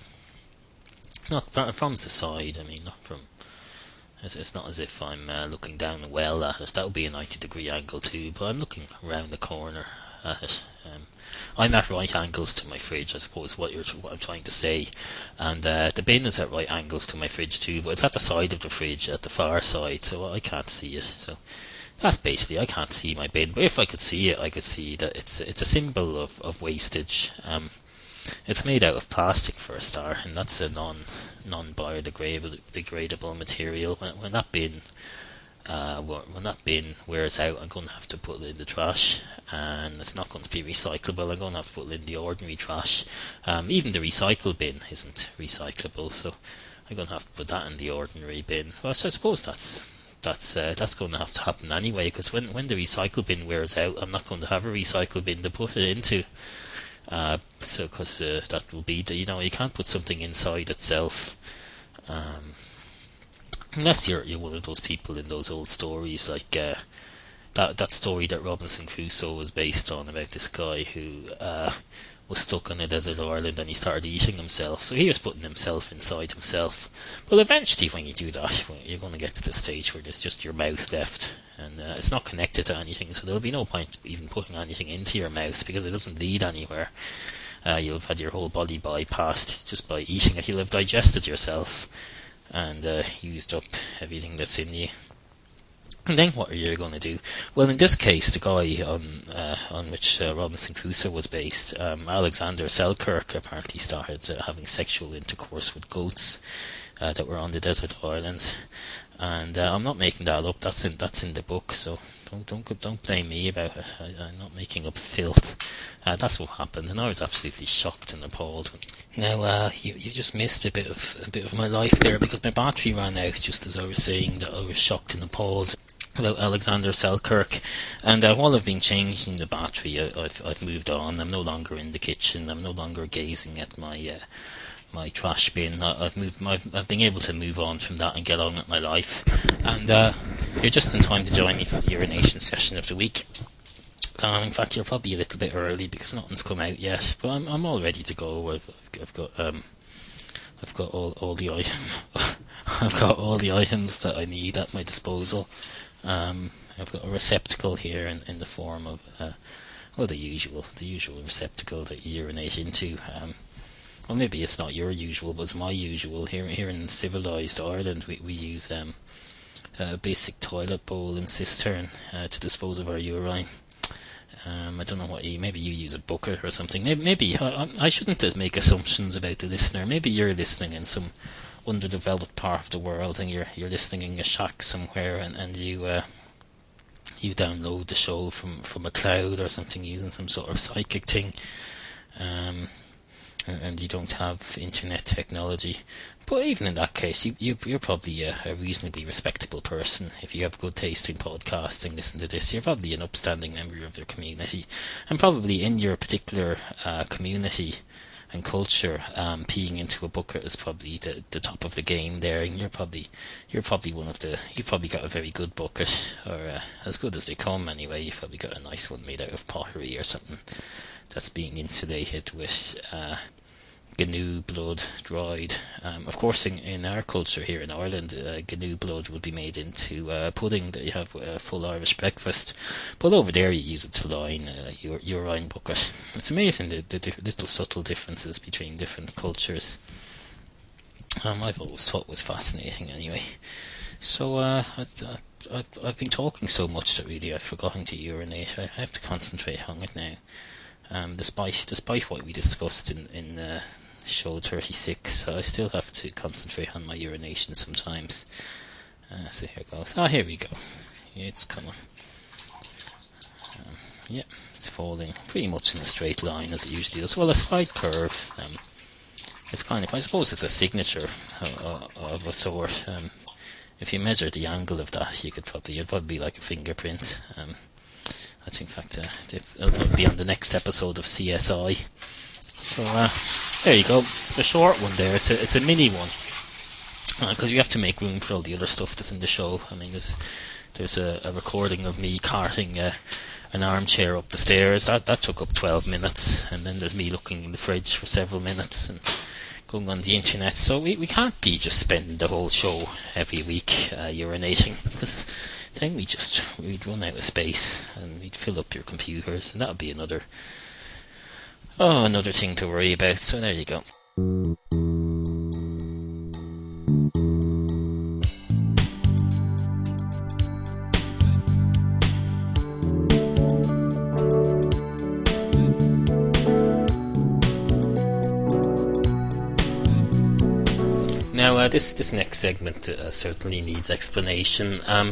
not from, from the side. I mean, not from. It's, it's not as if I'm uh, looking down a well at it. That would be a ninety degree angle too, but I'm looking around the corner at it. Um, I'm at right angles to my fridge, I suppose, what you're what I'm trying to say. And uh, the bin is at right angles to my fridge too, but it's at the side of the fridge, at the far side, so I can't see it. So that's basically, I can't see my bin. But if I could see it, I could see that it's it's a symbol of, of wastage. Um, it's made out of plastic for a start, and that's a non non biodegradable degradable material. When, when that bin Uh, when that bin wears out, I'm going to have to put it in the trash, and it's not going to be recyclable. I'm going to have to put it in the ordinary trash. Um, even the recycle bin isn't recyclable, so I'm going to have to put that in the ordinary bin. Well, so I suppose that's that's uh, that's going to have to happen anyway, because when when the recycle bin wears out, I'm not going to have a recycle bin to put it into. Uh, so because uh, that will be the, you know, you can't put something inside itself. Um, Unless you're you're one of those people in those old stories, like uh, that that story that Robinson Crusoe was based on, about this guy who uh, was stuck on a desert island and he started eating himself. So he was putting himself inside himself. Well, eventually, when you do that, you're going to get to the stage where there's just your mouth left, and uh, it's not connected to anything. So there'll be no point even putting anything into your mouth because it doesn't lead anywhere. Uh, you'll have had your whole body bypassed just by eating it. You'll have digested yourself and uh, used up everything that's in you. And then what are you going to do? Well, in this case, the guy on uh, on which uh, Robinson Crusoe was based, um, Alexander Selkirk, apparently started uh, having sexual intercourse with goats uh, that were on the desert islands. And uh, I'm not making that up. That's in that's in the book. So don't don't don't blame me about it. I, I'm not making up filth. Uh, that's what happened, and I was absolutely shocked and appalled. Now, uh, you you just missed a bit of a bit of my life there, because my battery ran out just as I was saying that I was shocked and appalled about Alexander Selkirk. And uh, while I've been changing the battery, I, I've I've moved on. I'm no longer in the kitchen. I'm no longer gazing at my uh, my trash bin. I, I've moved. I've, I've been able to move on from that and get on with my life. And uh, you're just in time to join me for the urination session of the week. Um, in fact, you're probably a little bit early because nothing's come out yet, but I'm I'm all ready to go. I've I've got um I've got all all the I've got all the items that I need at my disposal. Um, I've got a receptacle here in, in the form of uh, well the usual the usual receptacle that you urinate into. Um, well, maybe it's not your usual, but it's my usual. Here here in civilized Ireland, we we use um a basic toilet bowl and cistern uh, to dispose of our urine. Um, I don't know what you, maybe you use a bucket or something. Maybe, maybe I, I shouldn't make assumptions about the listener. Maybe you're listening in some underdeveloped part of the world, and you're you're listening in a shack somewhere, and and you uh, you download the show from, from a cloud or something using some sort of psychic thing, um, and, and you don't have internet technology. But even in that case, you, you, you're probably a, a reasonably respectable person. If you have good taste in podcasting, listen to this. You're probably an upstanding member of your community. And probably in your particular uh, community and culture, um, peeing into a bucket is probably the, the top of the game there. And you're probably you're probably one of the... You've probably got a very good bucket, or uh, as good as they come anyway. You've probably got a nice one made out of pottery or something that's being insulated with... Uh, Gnu blood dried. Um, of course, in, in our culture here in Ireland, uh, Gnu blood would be made into uh, pudding that you have with a full Irish breakfast. But over there, you use it to line uh, your urine bucket. It's amazing the, the di- little subtle differences between different cultures. Um, I've always thought it was fascinating anyway. So uh, I, I, I've been talking so much that really I've forgotten to urinate. I have to concentrate on it now. Um, despite despite what we discussed in in uh, show thirty-six, I still have to concentrate on my urination sometimes. Uh, so here it goes. Ah, here we go. It's coming. Um, yeah, it's falling pretty much in a straight line as it usually does. Well, a slight curve. Um, it's kind of, I suppose, it's a signature of, of a sort. Um, if you measure the angle of that, you could probably it'd probably be like a fingerprint. Um, I think, in fact, uh, it'll be on the next episode of C S I. So, uh, There you go. It's a short one there. It's a it's a mini one because uh, you have to make room for all the other stuff that's in the show. I mean, there's there's a, a recording of me carting uh, an armchair up the stairs. That that took up twelve minutes, and then there's me looking in the fridge for several minutes and going on the internet. So we, we can't be just spending the whole show every week uh, urinating, because then we just we'd run out of space and we'd fill up your computers, and that would be another oh another thing to worry about. So there you go. Now, uh, this this next segment uh, certainly needs explanation. Um,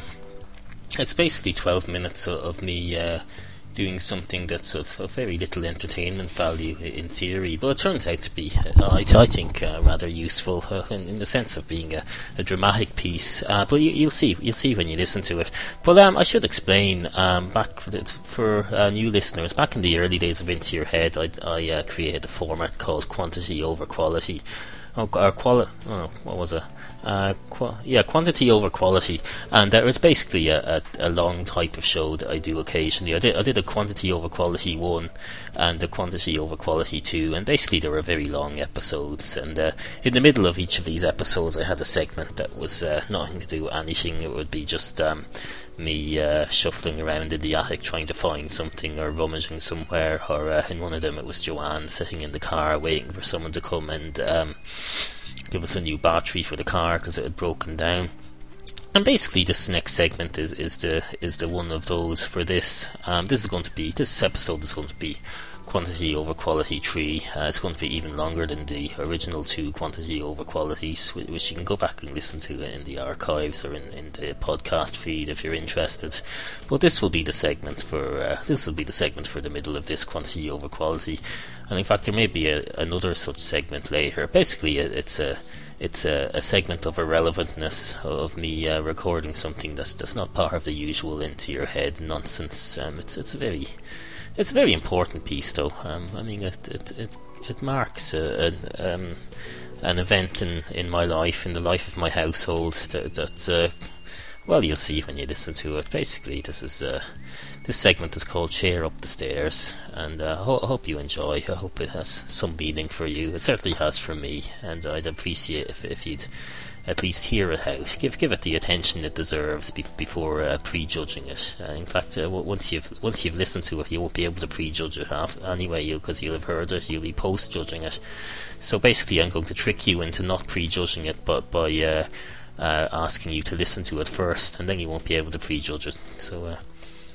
it's basically twelve minutes of, of me uh, doing something that's of, of very little entertainment value in theory, but it turns out to be, uh, I, I think, uh, rather useful uh, in, in the sense of being a, a dramatic piece. Uh, but you, you'll see, you'll see when you listen to it. But um, I should explain um, back for, the, for uh, new listeners. Back in the early days of Into Your Head, I, I uh, created a format called Quantity Over Quality. Oh, or quali- oh, what was it? Uh, qu- yeah, quantity over quality, and uh, it's basically a, a, a long type of show that I do occasionally. I did I did a quantity over quality one, and a quantity over quality two, and basically they were very long episodes. And uh, in the middle of each of these episodes, I had a segment that was uh, nothing to do with anything. It would be just um, me uh, shuffling around in the attic trying to find something, or rummaging somewhere, or uh, in one of them it was Joanne sitting in the car waiting for someone to come and um, give us a new battery for the car because it had broken down. And basically this next segment is, is the is the one of those for this. Um, this is going to be this episode is going to be Quantity Over Quality three. Uh, it's going to be even longer than the original two Quantity Over Qualities, which you can go back and listen to in the archives or in, in the podcast feed if you're interested. But this will be the segment for uh, this will be the segment for the middle of this Quantity Over Quality. And in fact, there may be a, another such segment later. Basically, it's a it's a, a segment of irrelevantness of me uh, recording something that's that's not part of the usual Into Your Head nonsense. Um, it's it's a very It's a very important piece, though. Um, I mean, it it it, it marks a, a, um, an event in, in my life, in the life of my household. That, that uh, well, you'll see when you listen to it. Basically, this is uh, this segment is called "Chair Up the Stairs," and uh, I ho- hope you enjoy. I hope it has some meaning for you. It certainly has for me, and I'd appreciate if if you'd at least hear it out. Give give it the attention it deserves be- before uh, prejudging it. Uh, in fact, uh, w- once you've once you've listened to it, you won't be able to prejudge it half anyway, because you'll, you'll have heard it. You'll be post-judging it. So basically, I'm going to trick you into not prejudging it, but by uh, uh, asking you to listen to it first, and then you won't be able to prejudge it. So uh,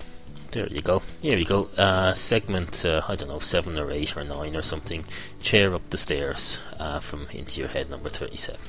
there you go. Here you go. Uh, segment uh, I don't know, seven or eight or nine or something. Chair Up the Stairs uh, from Into Your Head number thirty-seven.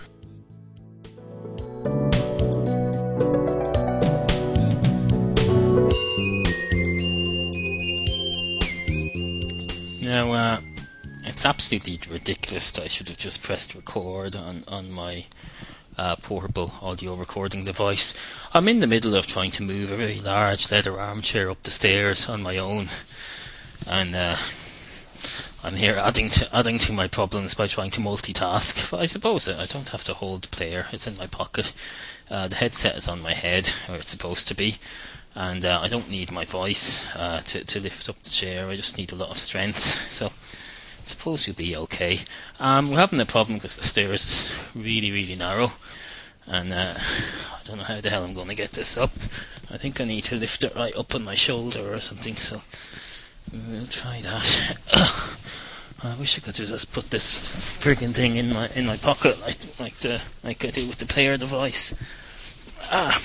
Now, uh, it's absolutely ridiculous that I should have just pressed record on, on my uh, portable audio recording device. I'm in the middle of trying to move a very large leather armchair up the stairs on my own, and uh, I'm here adding to adding to my problems by trying to multitask. But I suppose I don't have to hold the player. It's in my pocket. Uh, the headset is on my head, where it's supposed to be. And uh, I don't need my voice uh, to, to lift up the chair. I just need a lot of strength. So I suppose you'll be okay. Um, we're having a problem because the stairs is really, really narrow. And uh, I don't know how the hell I'm going to get this up. I think I need to lift it right up on my shoulder or something. So we'll try that. I wish I could just put this friggin' thing in my in my pocket like like the like I do with the player device. Ah.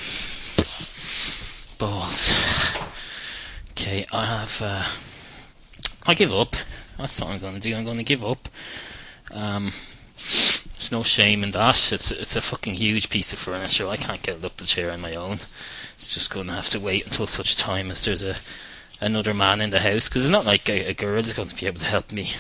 Balls. Okay, I have. Uh, I give up. That's what I'm going to do. I'm going to give up. Um, there's no shame in that. It's it's a fucking huge piece of furniture. I can't get up the chair on my own. It's just going to have to wait until such time as there's a another man in the house. Because it's not like a, a girl is going to be able to help me.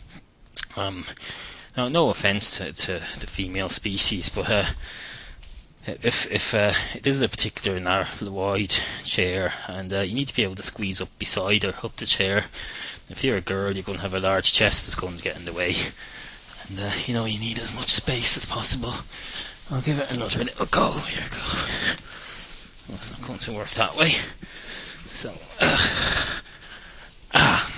Um, now, no offense to to the female species, but uh, if if uh, this is a particular narrow, wide chair, and uh, you need to be able to squeeze up beside her, up the chair. If you're a girl, you're going to have a large chest that's going to get in the way, and uh, you know you need as much space as possible. I'll give it another little go. Here we go. Well, it's not going to work that way. So, uh, ah,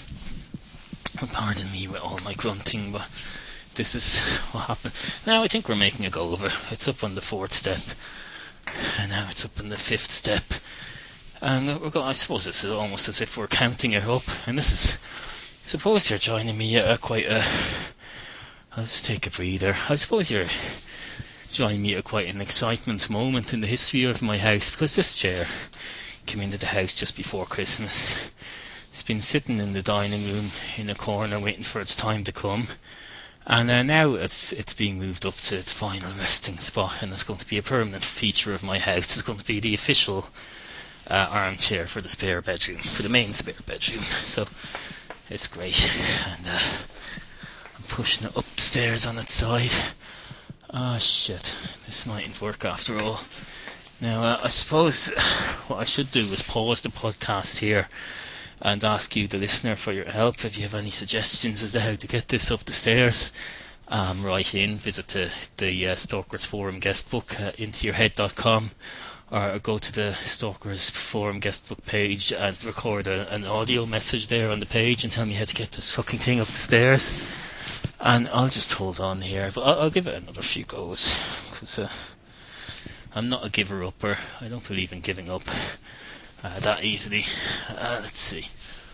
pardon me with all my grunting, but this is what happened. Now I think we're making a go of it. It's up on the fourth step, and now it's up on the fifth step. And we're going, I suppose this is almost as if we're counting it up. And this is, suppose you're joining me at a quite a, I'll just take a breather. I suppose you're joining me at quite an excitement moment in the history of my house, because this chair came into the house just before Christmas. It's been sitting in the dining room in a corner waiting for its time to come. And uh, now it's it's being moved up to its final resting spot, and it's going to be a permanent feature of my house. It's going to be the official uh, armchair for the spare bedroom, for the main spare bedroom. So it's great, and uh, I'm pushing it upstairs on its side. Ah, oh, shit, this mightn't work after all. Now, uh, I suppose what I should do is pause the podcast here and ask you, the listener, for your help. If you have any suggestions as to how to get this up the stairs, um, write in, visit the, the uh, Stalkers Forum guestbook at into your head dot com, or go to the Stalkers Forum guestbook page and record a, an audio message there on the page and tell me how to get this fucking thing up the stairs. And I'll just hold on here, but I'll, I'll give it another few goes, because uh, I'm not a giver-upper. I don't believe in giving up Uh, that easily. Uh, let's see.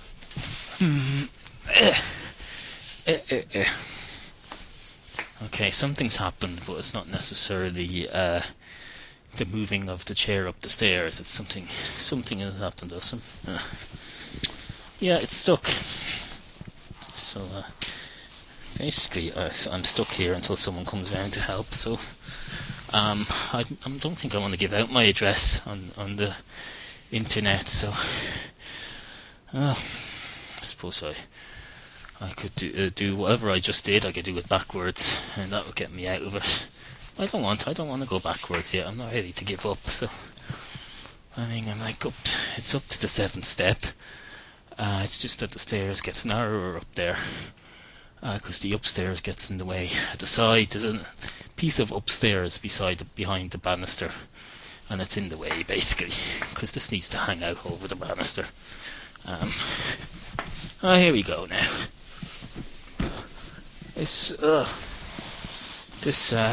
Hmm. Eh. Eh, eh, eh. Okay, something's happened, but it's not necessarily uh, the moving of the chair up the stairs. It's something. Something has happened, or something. Uh, yeah, it's stuck. So uh, basically, uh, I'm stuck here until someone comes around to help. So um, I, I don't think I want to give out my address on on the internet, so uh, I suppose I I could do, uh, do whatever I just did. I could do it backwards, and that would get me out of it. I don't want I don't want to go backwards yet. I'm not ready to give up. So I mean, I'm like up. It's up to the seventh step. Uh, it's just that the stairs gets narrower up there, because uh, the upstairs gets in the way. At the side, there's a piece of upstairs beside behind the banister, and it's in the way, basically, because this needs to hang out over the banister. Um, oh, here we go now. This, uh, this, uh,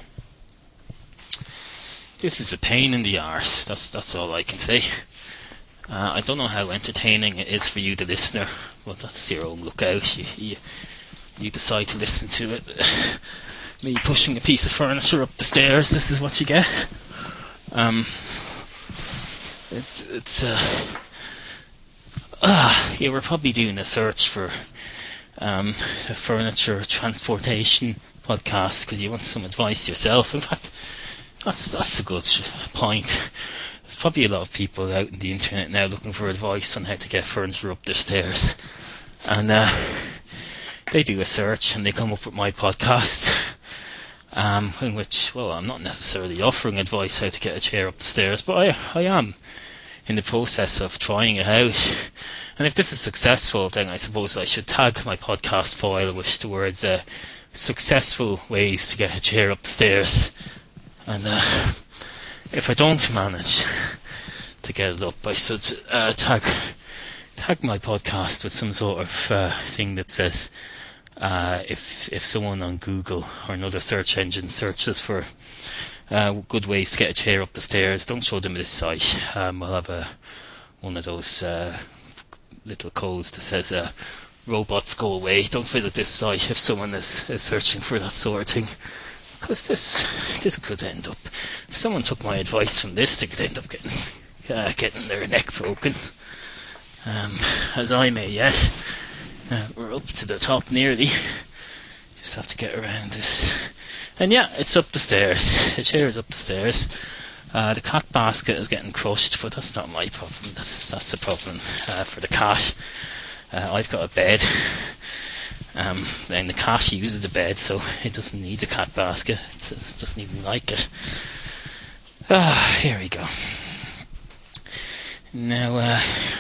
this is a pain in the arse. That's that's all I can say. Uh, I don't know how entertaining it is for you, the listener, but that's your own lookout. You, you, you decide to listen to it. Me pushing a piece of furniture up the stairs. This is what you get. Um, it's, it's, uh, ah, yeah, we're probably doing a search for, um, a furniture transportation podcast, because you want some advice yourself. In fact, that's, that's a good point. There's probably a lot of people out in the internet now looking for advice on how to get furniture up their stairs. And, uh, they do a search and they come up with my podcast. Um, in which, well, I'm not necessarily offering advice how to get a chair up the stairs, but I, I am in the process of trying it out. And if this is successful, then I suppose I should tag my podcast file with the words uh, "successful ways to get a chair up the stairs." And uh, if I don't manage to get it up, I should uh, tag tag my podcast with some sort of uh, thing that says, Uh, if if someone on Google or another search engine searches for uh, good ways to get a chair up the stairs, don't show them this site. Um, we'll have a one of those uh, little codes that says uh, "robots go away." Don't visit this site if someone is, is searching for that sort of thing, because this this could end up. If someone took my advice from this, they could end up getting uh, getting their neck broken, um, as I may yet. Uh, we're up to the top nearly. Just have to get around this. And yeah, it's up the stairs. The chair is up the stairs. Uh, the cat basket is getting crushed, but that's not my problem. That's that's a problem uh, for the cat. Uh, I've got a bed. Um, and the cat uses the bed, so it doesn't need a cat basket. It, it doesn't even like it. Ah, here we go. Now, uh,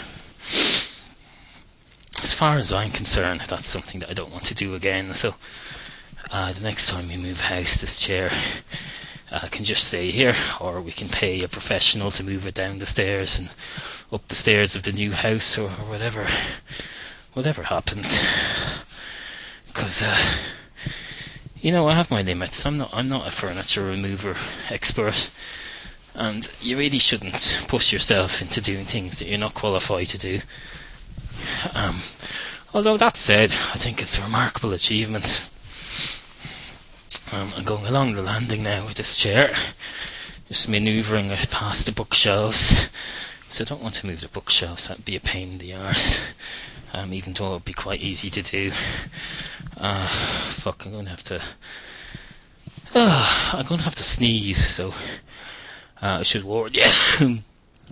as far as I'm concerned, that's something that I don't want to do again. So, uh, the next time we move house, this chair uh, can just stay here, or we can pay a professional to move it down the stairs and up the stairs of the new house, or, or whatever, whatever happens. Because, uh, you know, I have my limits. I'm not, I'm not a furniture remover expert. And you really shouldn't push yourself into doing things that you're not qualified to do. Um, although that said, I think it's a remarkable achievement. Um, I'm going along the landing now with this chair, just manoeuvring it past the bookshelves. So I don't want to move the bookshelves, that'd be a pain in the arse. Um, even though it would be quite easy to do. Uh, fuck, I'm going to have to... Uh, I'm going to have to sneeze, so... Uh, I should warn you.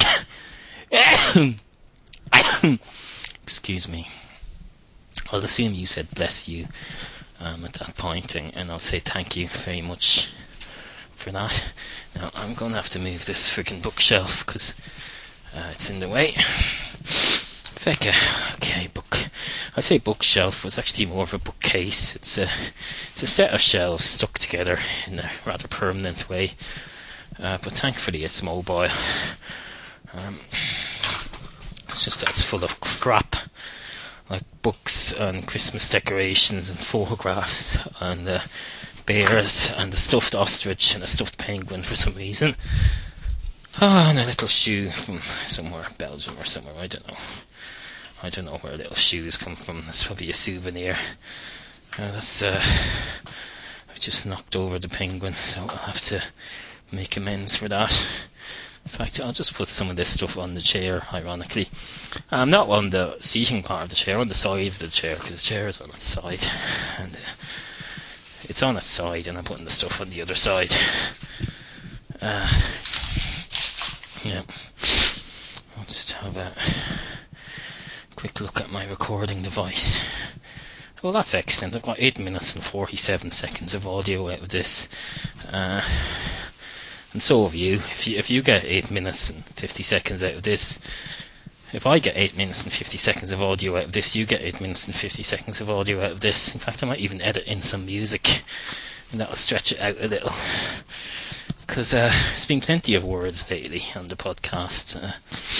Excuse me. I'll assume you said bless you um, at that point, and, and I'll say thank you very much for that. Now, I'm going to have to move this freaking bookshelf because uh, it's in the way. Fecka. Okay, book. I say bookshelf, but it's actually more of a bookcase. It's a, it's a set of shelves stuck together in a rather permanent way. Uh, but thankfully it's mobile. Um, it's just that it's full of crap, like books and Christmas decorations and photographs and uh, bears and a stuffed ostrich and a stuffed penguin for some reason. Oh, and a little shoe from somewhere, Belgium or somewhere, I don't know. I don't know where little shoes come from. That's probably a souvenir. Uh, that's, uh, I've just knocked over the penguin, so I'll have to make amends for that. In fact, I'll just put some of this stuff on the chair, ironically. Um, not on the seating part of the chair, on the side of the chair, because the chair is on its side. And uh, it's on its side, and I'm putting the stuff on the other side. Uh, yeah. I'll just have a quick look at my recording device. Well, that's excellent. I've got eight minutes and forty-seven seconds of audio out of this. Uh... And so have you. If you if you get eight minutes and fifty seconds out of this, if I get eight minutes and fifty seconds of audio out of this, you get eight minutes and fifty seconds of audio out of this. In fact, I might even edit in some music, and that'll stretch it out a little. Because uh, there's been plenty of words lately on the podcast. Uh,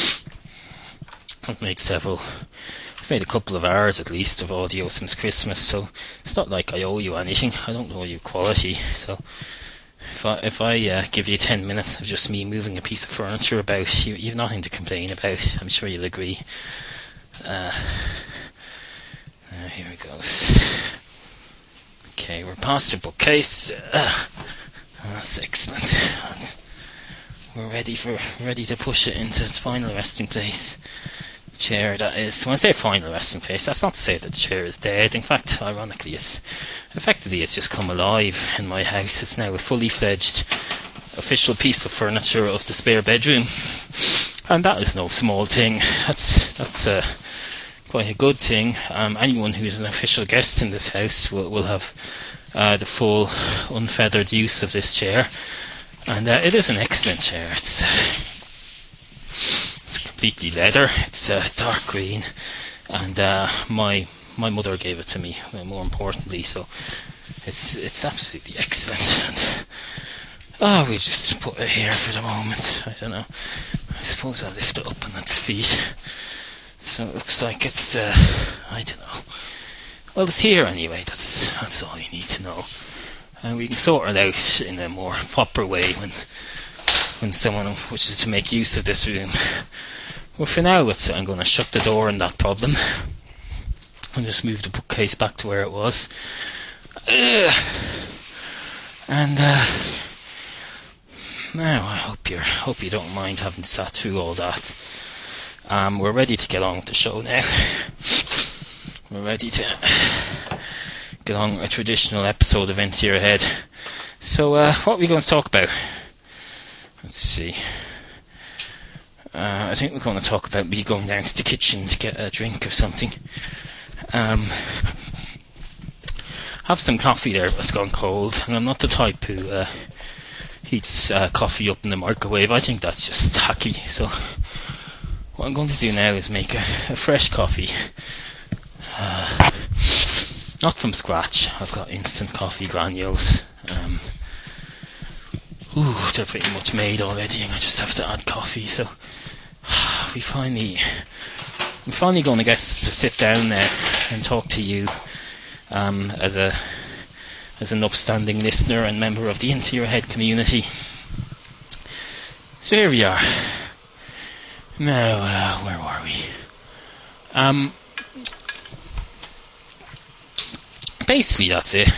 I've made several. I've made a couple of hours at least of audio since Christmas, so it's not like I owe you anything. I don't owe you quality, so... If I, if I uh, give you ten minutes of just me moving a piece of furniture about, you, you've nothing to complain about. I'm sure you'll agree. Uh, uh, here it goes. Okay, we're past the bookcase. Uh, that's excellent. We're ready for ready to push it into its final resting place. Chair, that is. When I say final resting place, that's not to say that the chair is dead. In fact, ironically, it's effectively it's just come alive in my house. It's now a fully fledged official piece of furniture of the spare bedroom, and that is no small thing. That's that's uh, quite a good thing. Um, anyone who's an official guest in this house will will have uh, the full unfeathered use of this chair, and uh, it is an excellent chair. It's. Uh, It's completely leather. It's uh, dark green, and uh, my my mother gave it to me. Uh, more importantly, so it's it's absolutely excellent. And, oh, we just put it here for the moment. I don't know. I suppose I'll lift it up on its feet. So it looks like it's. Uh, I don't know. Well, it's here anyway. That's that's all you need to know, and we can sort it out in a more proper way when. when someone wishes to make use of this room. Well, for now, it's, I'm going to shut the door on that problem and just move the bookcase back to where it was. Ugh. And uh, now I hope you hope you don't mind having sat through all that. Um, we're ready to get on with the show now. We're ready to get on with a traditional episode of Into Your Head. So, uh, what are we going to talk about? Let's see. Uh, I think we're going to talk about me going down to the kitchen to get a drink or something. Um, have some coffee there, but it's gone cold. And I'm not the type who uh, heats uh, coffee up in the microwave. I think that's just tacky. So what I'm going to do now is make a, a fresh coffee. Uh, not from scratch. I've got instant coffee granules. Um, ooh, they're pretty much made already, and I just have to add coffee. So we finally, I'm finally going to get to sit down there and talk to you um, as a as an upstanding listener and member of the Into Your Head community. So here we are. Now, uh, where were we? Um, basically, that's it.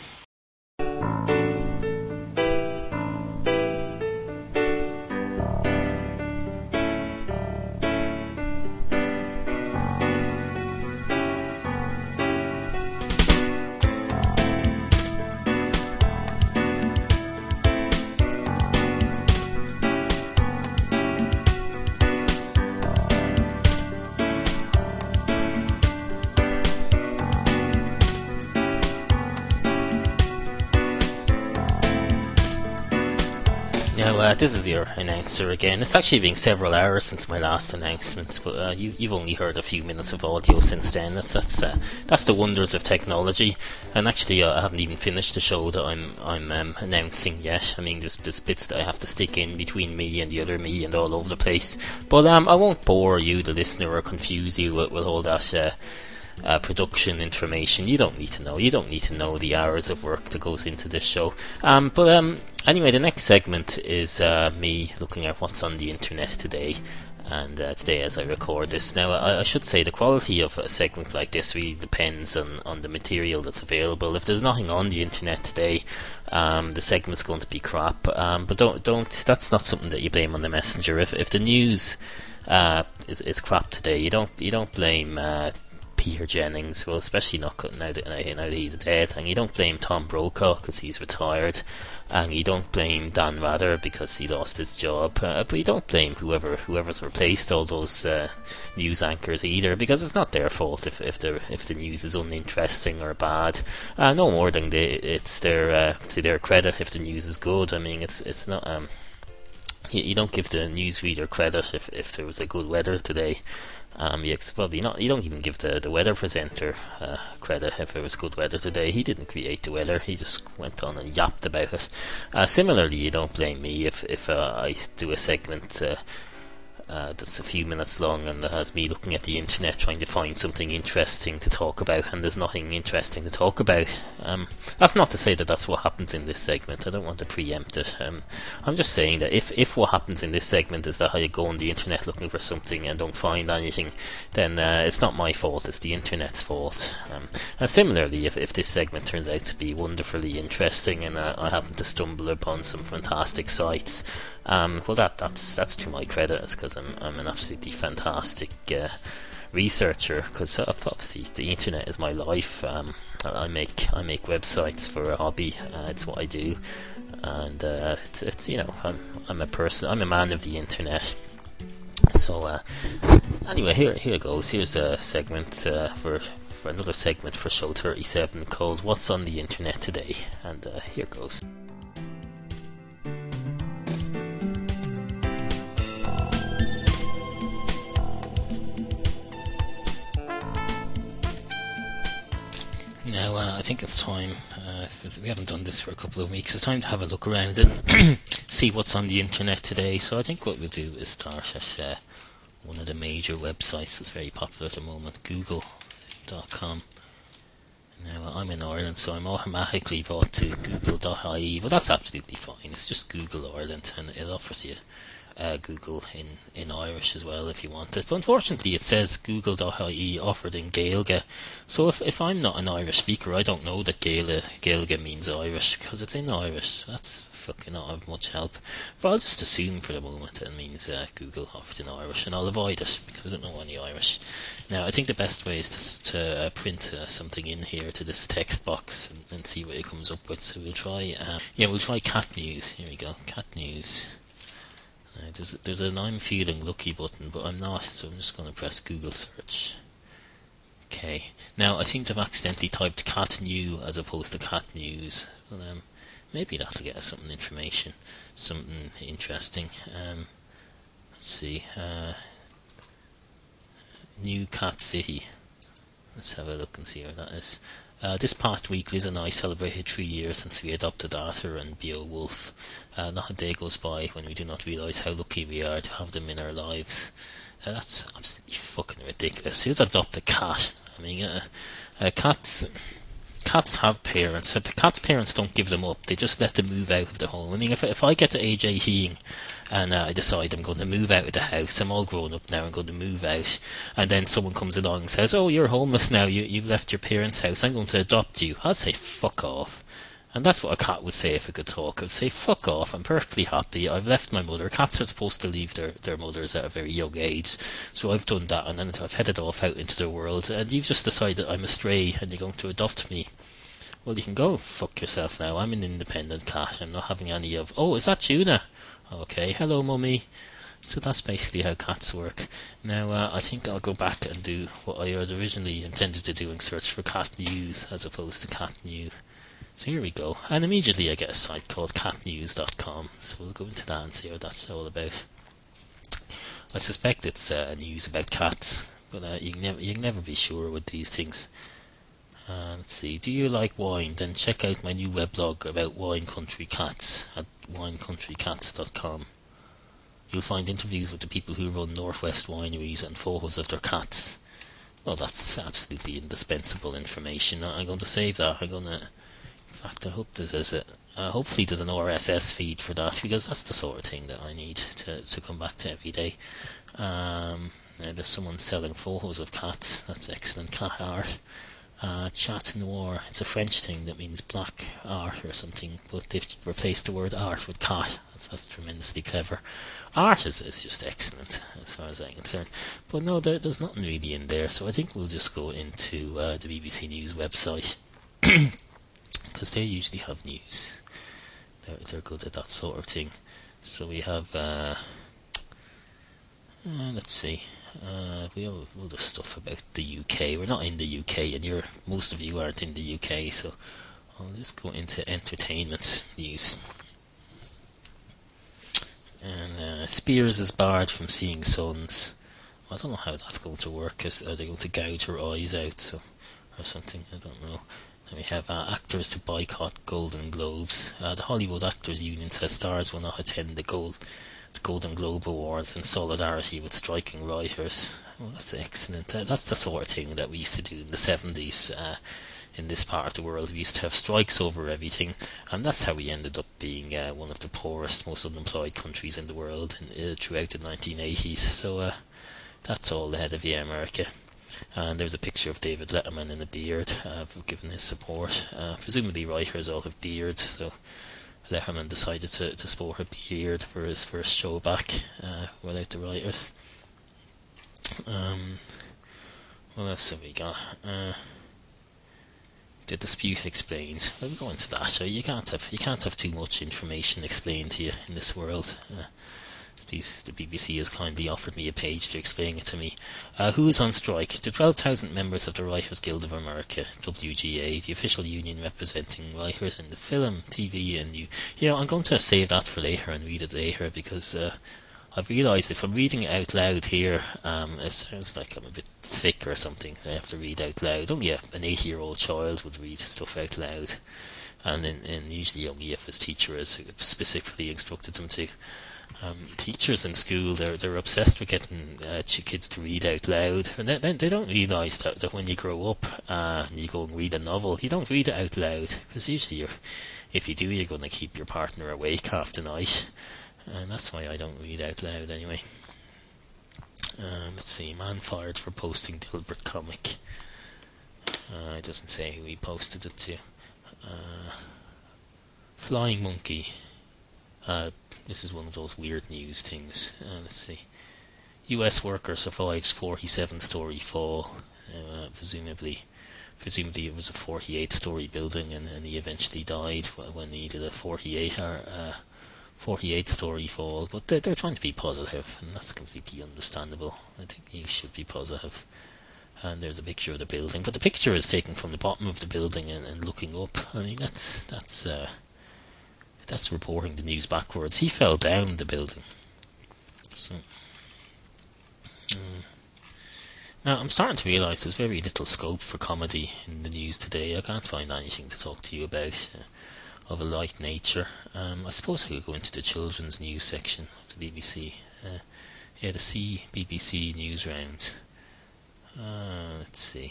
Uh, this is your announcer again. It's actually been several hours since my last announcement, but uh, you, you've only heard a few minutes of audio since then. That's that's uh, that's the wonders of technology. And actually, uh, I haven't even finished the show that I'm I'm um, announcing yet. I mean, there's, there's bits that I have to stick in between me and the other me and all over the place. But um, I won't bore you, the listener, or confuse you with, with all that Uh, Uh, production information. You don't need to know. You don't need to know the hours of work that goes into this show. Um, but um, anyway, the next segment is uh, me looking at what's on the internet today. And uh, today, as I record this, now I, I should say the quality of a segment like this really depends on, on the material that's available. If there's nothing on the internet today, um, the segment's going to be crap. Um, but don't don't. That's not something that you blame on the messenger. If if the news uh, is is crap today, you don't you don't blame Uh, Peter Jennings, well, especially not now that, now that he's dead, and you don't blame Tom Brokaw because he's retired, and you don't blame Dan Rather because he lost his job, uh, but you don't blame whoever whoever's replaced all those uh, news anchors either, because it's not their fault if if the if the news is uninteresting or bad. Uh, no more than they, it's their uh, to their credit if the news is good. I mean, it's it's not um you, you don't give the newsreader credit if if there was a good weather today. Um, yeah, probably not. You don't even give the, the weather presenter uh, credit if it was good weather today. He didn't create the weather. He just went on and yapped about it. Uh, similarly, you don't blame me if if uh, I do a segment uh, uh, that's a few minutes long and has me looking at the internet trying to find something interesting to talk about, and there's nothing interesting to talk about. Um, that's not to say that that's what happens in this segment. I don't want to preempt it. Um, I'm just saying that if, if what happens in this segment is that I go on the internet looking for something and don't find anything, then uh, it's not my fault, it's the internet's fault. Um, and similarly, if, if this segment turns out to be wonderfully interesting and uh, I happen to stumble upon some fantastic sites, um, well, that that's that's to my credit. It's because I'm, I'm an absolutely fantastic uh, researcher, because uh, obviously the internet is my life. Um, I make I make websites for a hobby. Uh, it's what I do, and uh, it's, it's you know I'm I'm a person. I'm a man of the internet. So uh, anyway, here here goes. Here's a segment uh, for for another segment for show thirty-seven called "What's on the Internet Today," and uh, here goes. Now, uh, I think it's time, uh, we haven't done this for a couple of weeks, it's time to have a look around and see what's on the internet today. So I think what we'll do is start at uh, one of the major websites that's very popular at the moment, google dot com. Now, I'm in Ireland, so I'm automatically brought to google dot I E, but that's absolutely fine. It's just Google Ireland, and it offers you Uh, Google in, in Irish as well if you want it. But unfortunately it says google dot I E offered in Gaeilge. So if if I'm not an Irish speaker, I don't know that Gaeilge, Gaeilge means Irish, because it's in Irish. That's fucking not of much help. But I'll just assume for the moment it means uh, Google offered in Irish, and I'll avoid it because I don't know any Irish. Now, I think the best way is to, to uh, print uh, something in here to this text box and, and see what it comes up with. So we'll try, uh, yeah, we'll try cat news. Here we go, cat news. Uh, there's, there's an I'm feeling lucky button, but I'm not, so I'm just going to press Google search. Okay, now I seem to have accidentally typed cat new as opposed to cat news. But, um, maybe that'll get us something information, something interesting. Um, let's see. Uh, New Cat City. Let's have a look and see where that is. Uh, this past week, Liz and I celebrated three years since we adopted Arthur and Beowulf. Uh, not a day goes by when we do not realise how lucky we are to have them in our lives. Uh, that's absolutely fucking ridiculous. Who'd adopt a cat? I mean, uh, uh, cats... Cats have parents. So cats' parents don't give them up. They just let them move out of the home. I mean, if if I get to age eighteen and uh, I decide I'm going to move out of the house, I'm all grown up now, I'm going to move out, and then someone comes along and says, "Oh, you're homeless now. You you've left your parents' house. I'm going to adopt you." I'd say, "Fuck off." And that's what a cat would say if it could talk. It'd say, "Fuck off. I'm perfectly happy. I've left my mother." Cats are supposed to leave their, their mothers at a very young age, so I've done that, and then I've headed off out into the world, and you've just decided I'm a stray, and you're going to adopt me. Well, you can go fuck yourself now. I'm an independent cat. I'm not having any of... Oh, is that Tuna? Okay, hello, mummy. So that's basically how cats work. Now, uh, I think I'll go back and do what I had originally intended to do and search for cat news as opposed to cat new. So here we go. And immediately I get a site called cat news dot com. So we'll go into that and see what that's all about. I suspect it's uh, news about cats, but uh, you can never, you can never be sure with these things. Uh, let's see. Do you like wine? Then check out my new weblog about wine country cats at wine country cats dot com. You'll find interviews with the people who run Northwest Wineries and photos of their cats. Well, that's absolutely indispensable information. I'm going to save that. I'm going to... In fact, I hope there's a... Uh, hopefully there's an R S S feed for that, because that's the sort of thing that I need to, to come back to every day. Um, now there's someone selling photos of cats. That's excellent cat art. Uh, Chat Noir, it's a French thing that means black art or something, but they've replaced the word art with cat. That's, that's tremendously clever. Art is, is just excellent as far as I'm concerned. But no, there, there's nothing really in there, so I think we'll just go into uh, the B B C News website, because they usually have news. They're, they're good at that sort of thing. So we have, uh, uh, let's see. Uh, we have all the stuff about the U K. We're not in the U K, and you're most of you aren't in the U K, so I'll just go into entertainment news. And uh, Spears is barred from seeing Sons. I don't know how that's going to work. Is, are they going to gouge her eyes out so, or something? I don't know. Then we have uh, actors to boycott Golden Globes. Uh, the Hollywood Actors Union says stars will not attend the Gold. Golden Globe Awards in solidarity with striking writers. Well, that's excellent. Uh, that's the sort of thing that we used to do in the seventies uh, in this part of the world. We used to have strikes over everything, and that's how we ended up being uh, one of the poorest, most unemployed countries in the world in, uh, throughout the nineteen eighties. So uh, that's all ahead of you, America. And there's a picture of David Letterman in a beard, uh, for giving his support. Uh, presumably writers all have beards, so Letterman decided to, to sport a beard for his first show back uh, without the writers. Um, what else have we got? Uh, the dispute explained. We'll go into that. So you can't have you can't have too much information explained to you in this world. Uh, These, the B B C has kindly offered me a page to explain it to me. Uh, who is on strike? The twelve thousand members of the Writers Guild of America, W G A, the official union representing writers in the film, T V, and you. You know, I'm going to save that for later and read it later, because uh, I've realised if I'm reading it out loud here, um, it sounds like I'm a bit thick or something. I have to read out loud. Only a, an eighty-year-old child would read stuff out loud, and, in, and usually only if his teacher has specifically instructed them to. Um, teachers in school, they're they're obsessed with getting uh, kids to read out loud, and they, they don't realise that, that when you grow up uh, and you go and read a novel, you don't read it out loud, because usually you're, if you do, you're going to keep your partner awake half the night, and that's why I don't read out loud anyway. Um, let's see, man fired for posting Dilbert comic. Uh, it doesn't say who he posted it to. Uh, Flying Monkey. Uh, This is one of those weird news things. Uh, let's see. U S worker survives forty-seven story fall. Uh, presumably, presumably it was a forty-eight story building, and, and he eventually died when he did a forty-eight or uh, forty-eight story fall. But they're, they're trying to be positive, and that's completely understandable. I think you should be positive. And there's a picture of the building, but the picture is taken from the bottom of the building and, and looking up. I mean, that's that's. Uh, that's reporting the news backwards. He fell down the building. So, uh, now I'm starting to realise there's very little scope for comedy in the news today. I can't find anything to talk to you about uh, of a light nature. Um, I suppose I could go into the children's news section of the B B C. Uh, yeah, the C B B C News Round. Uh, let's see.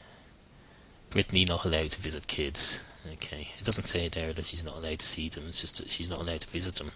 Brittany not allowed to visit kids. Okay, it doesn't say there that she's not allowed to see them. It's just that she's not allowed to visit them.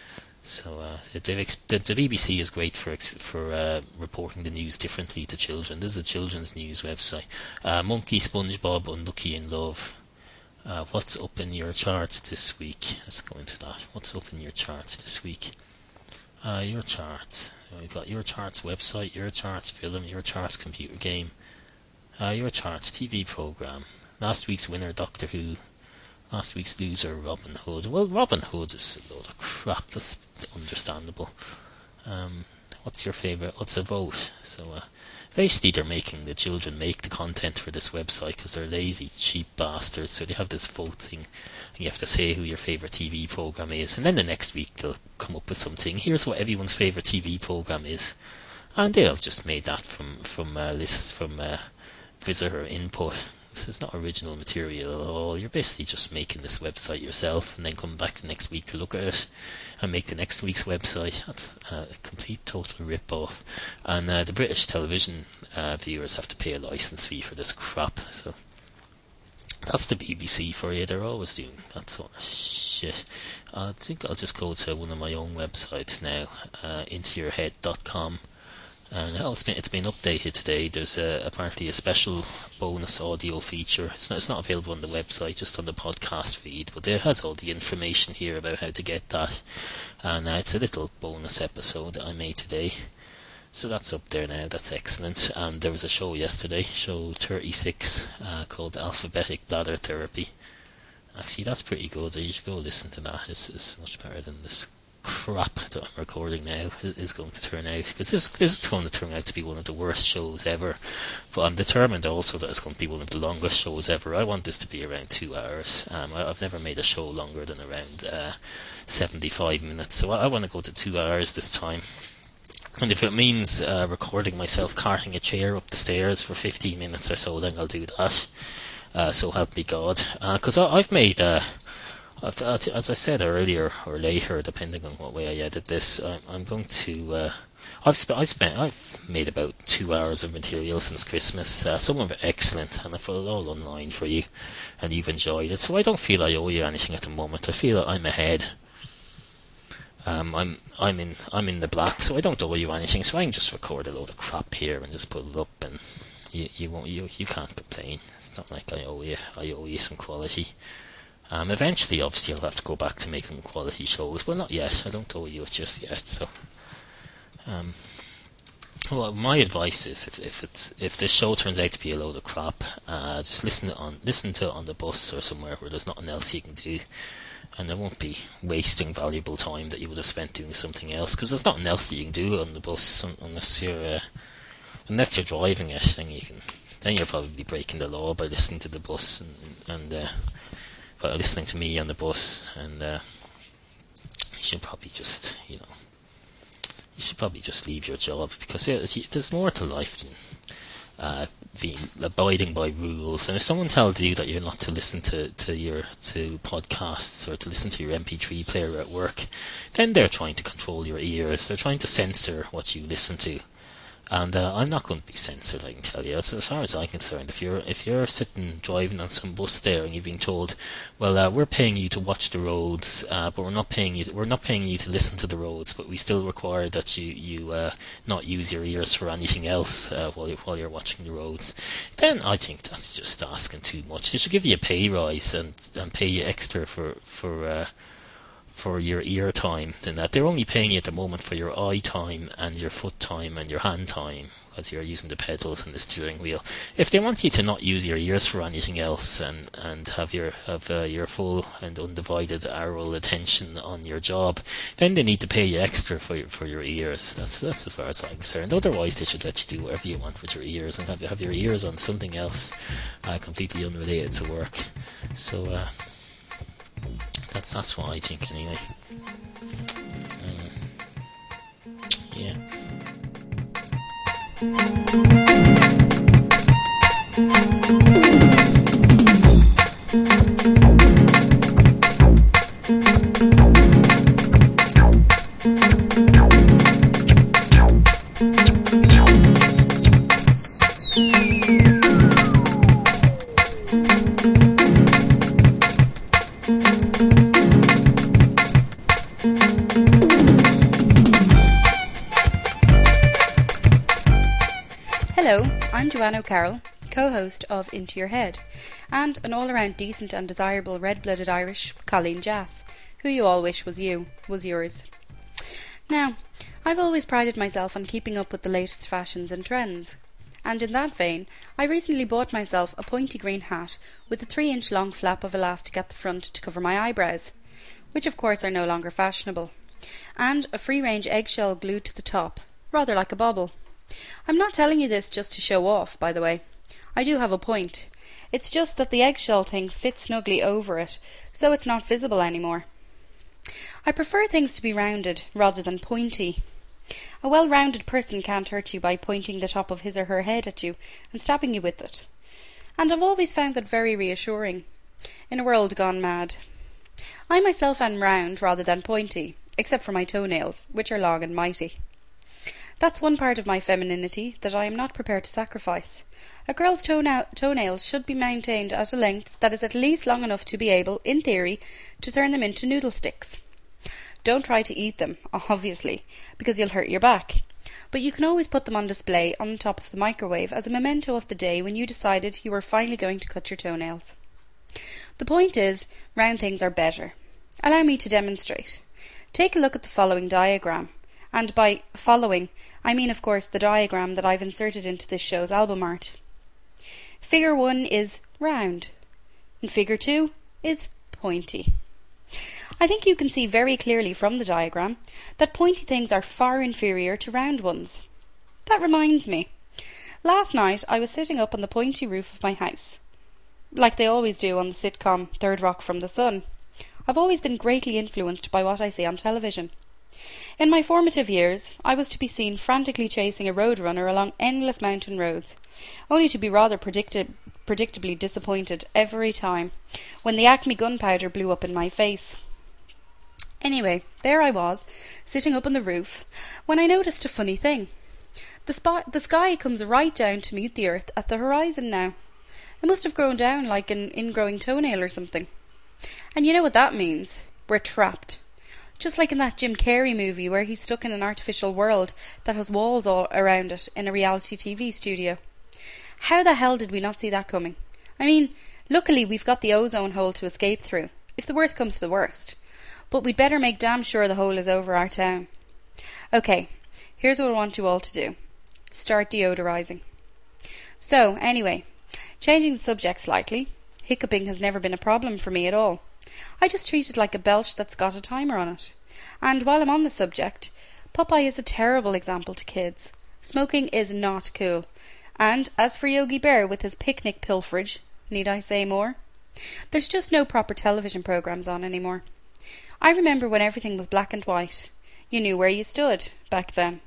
So uh, the, the, the B B C is great for for uh, reporting the news differently to children. This is a children's news website. Uh, Monkey, SpongeBob, Unlucky in Love. Uh, what's up in your charts this week? Let's go into that. What's up in your charts this week? Uh, your charts. We've got your charts website, your charts film, your charts computer game, uh, your charts T V program. Last week's winner, Doctor Who. Last week's loser, Robin Hood. Well, Robin Hood is a load of crap. That's understandable. Um, what's your favourite? What's a vote? So, uh, basically, they're making the children make the content for this website because they're lazy, cheap bastards. So they have this vote thing, and you have to say who your favourite T V program is. And then the next week they'll come up with something. Here's what everyone's favourite T V program is, and they'll have just made that from from uh, lists from uh, visitor input. It's not original material at all. You're basically just making this website yourself and then come back the next week to look at it and make the next week's website. That's a complete total rip-off. And uh, the British television uh, viewers have to pay a licence fee for this crap. So that's the B B C for you. They're always doing that sort of shit. I think I'll just go to one of my own websites now, uh, into your head dot com. And oh, it's been it's been updated today. There's a, apparently a special bonus audio feature. It's not, it's not available on the website, just on the podcast feed. But there has all the information here about how to get that. And uh, it's a little bonus episode that I made today. So that's up there now. That's excellent. And there was a show yesterday, show thirty-six, uh, called Alphabetic Bladder Therapy. Actually, that's pretty good. You should go listen to that. It's, it's much better than this crap that I'm recording now is going to turn out, because this, this is going to turn out to be one of the worst shows ever, but I'm determined also that it's going to be one of the longest shows ever. I want this to be around two hours. um, I, I've never made a show longer than around uh, seventy-five minutes, so I, I want to go to two hours this time. And if it means uh, recording myself carting a chair up the stairs for fifteen minutes or so, then I'll do that. Uh, so help me God, because uh, I've made uh, as I said earlier or later, depending on what way I edit this, I'm, I'm going to. Uh, I've spent. I spent. I've made about two hours of material since Christmas. Uh, some of it excellent, and I put it all online for you, and you've enjoyed it. So I don't feel I owe you anything at the moment. I feel that I'm ahead. Um, I'm. I'm in. I'm in the black, so I don't owe you anything. So I can just record a load of crap here and just put it up, and you. You won't. You. You can't complain. It's not like I owe you. I owe you some quality. Um, eventually, obviously, I'll have to go back to making quality shows. Well, not yet. I don't owe you it just yet. So, um, well, my advice is, if, if it's if this show turns out to be a load of crap, uh, just listen to on listen to it on the bus or somewhere where there's nothing else you can do, and it won't be wasting valuable time that you would have spent doing something else. Because there's nothing else that you can do on the bus unless you're uh, unless you're driving it. Then you can then you're probably breaking the law by listening to the bus and and. Uh, But listening to me on the bus, and uh, you should probably just, you know, you should probably just leave your job, because yeah, there's more to life than uh, being abiding by rules. And if someone tells you that you're not to listen to, to your to podcasts or to listen to your M P three player at work, then they're trying to control your ears. They're trying to censor what you listen to. And uh, I'm not going to be censored, I can tell you. So as far as I'm concerned, if you're if you're sitting driving on some bus there and you're being told, well, uh, we're paying you to watch the roads, uh, but we're not paying you to, we're not paying you to listen to the roads, but we still require that you you uh, not use your ears for anything else uh, while you while you're watching the roads, then I think that's just asking too much. They should give you a pay rise and and pay you extra for for. Uh, for your ear time than that. They're only paying you at the moment for your eye time and your foot time and your hand time, because you're using the pedals and the steering wheel. If they want you to not use your ears for anything else and, and have your have uh, your full and undivided aural attention on your job, then they need to pay you extra for your, for your ears. That's that's as far as I'm concerned. Otherwise, they should let you do whatever you want with your ears and have have your ears on something else uh, completely unrelated to work. So. Uh, That's that's what I think anyway. Um, yeah. Hello, I'm Joanne O'Carroll, co-host of Into Your Head, and an all-around decent and desirable red-blooded Irish, Colleen Jass, who you all wish was you, was yours. Now, I've always prided myself on keeping up with the latest fashions and trends, and in that vein, I recently bought myself a pointy green hat with a three-inch long flap of elastic at the front to cover my eyebrows, which of course are no longer fashionable, and a free-range eggshell glued to the top, rather like a bauble. I'm not telling you this just to show off, by the way. I do have a point. It's just that the eggshell thing fits snugly over it, so it's not visible anymore. I prefer things to be rounded rather than pointy. A well-rounded person can't hurt you by pointing the top of his or her head at you and stabbing you with it. And I've always found that very reassuring, in a world gone mad. I myself am round rather than pointy, except for my toenails, which are long and mighty. That's one part of my femininity that I am not prepared to sacrifice. A girl's toena- toenails should be maintained at a length that is at least long enough to be able, in theory, to turn them into noodle sticks. Don't try to eat them, obviously, because you'll hurt your back. But you can always put them on display on the top of the microwave as a memento of the day when you decided you were finally going to cut your toenails. The point is, round things are better. Allow me to demonstrate. Take a look at the following diagram. And by following, I mean of course the diagram that I've inserted into this show's album art. Figure one is round, and figure two is pointy. I think you can see very clearly from the diagram that pointy things are far inferior to round ones. That reminds me. Last night I was sitting up on the pointy roof of my house, like they always do on the sitcom Third Rock from the Sun. I've always been greatly influenced by what I see on television. In my formative years, I was to be seen frantically chasing a roadrunner along endless mountain roads, only to be rather predicti- predictably disappointed every time, when the Acme gunpowder blew up in my face. Anyway, there I was, sitting up on the roof, when I noticed a funny thing. The, spot, the sky comes right down to meet the earth at the horizon now. It must have grown down like an ingrowing toenail or something. And you know what that means? We're trapped. Just like in that Jim Carrey movie where he's stuck in an artificial world that has walls all around it in a reality T V studio. How the hell did we not see that coming? I mean, luckily we've got the ozone hole to escape through, if the worst comes to the worst. But we'd better make damn sure the hole is over our town. Okay, here's what I want you all to do. Start deodorizing. So, anyway, changing the subject slightly, hiccuping has never been a problem for me at all. I just treat it like a belch that's got a timer on it. And while I'm on the subject, Popeye is a terrible example to kids. Smoking is not cool. And as for Yogi Bear with his picnic pilferage, need I say more? There's just no proper television programmes on anymore. I remember when everything was black and white. You knew where you stood back then.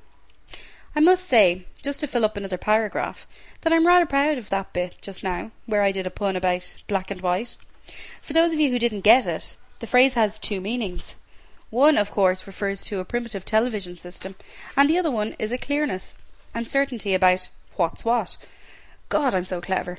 I must say, just to fill up another paragraph, that I'm rather proud of that bit just now, where I did a pun about black and white. For those of you who didn't get it, the phrase has two meanings. One, of course, refers to a primitive television system, and the other one is a clearness and certainty about what's what. God, I'm so clever.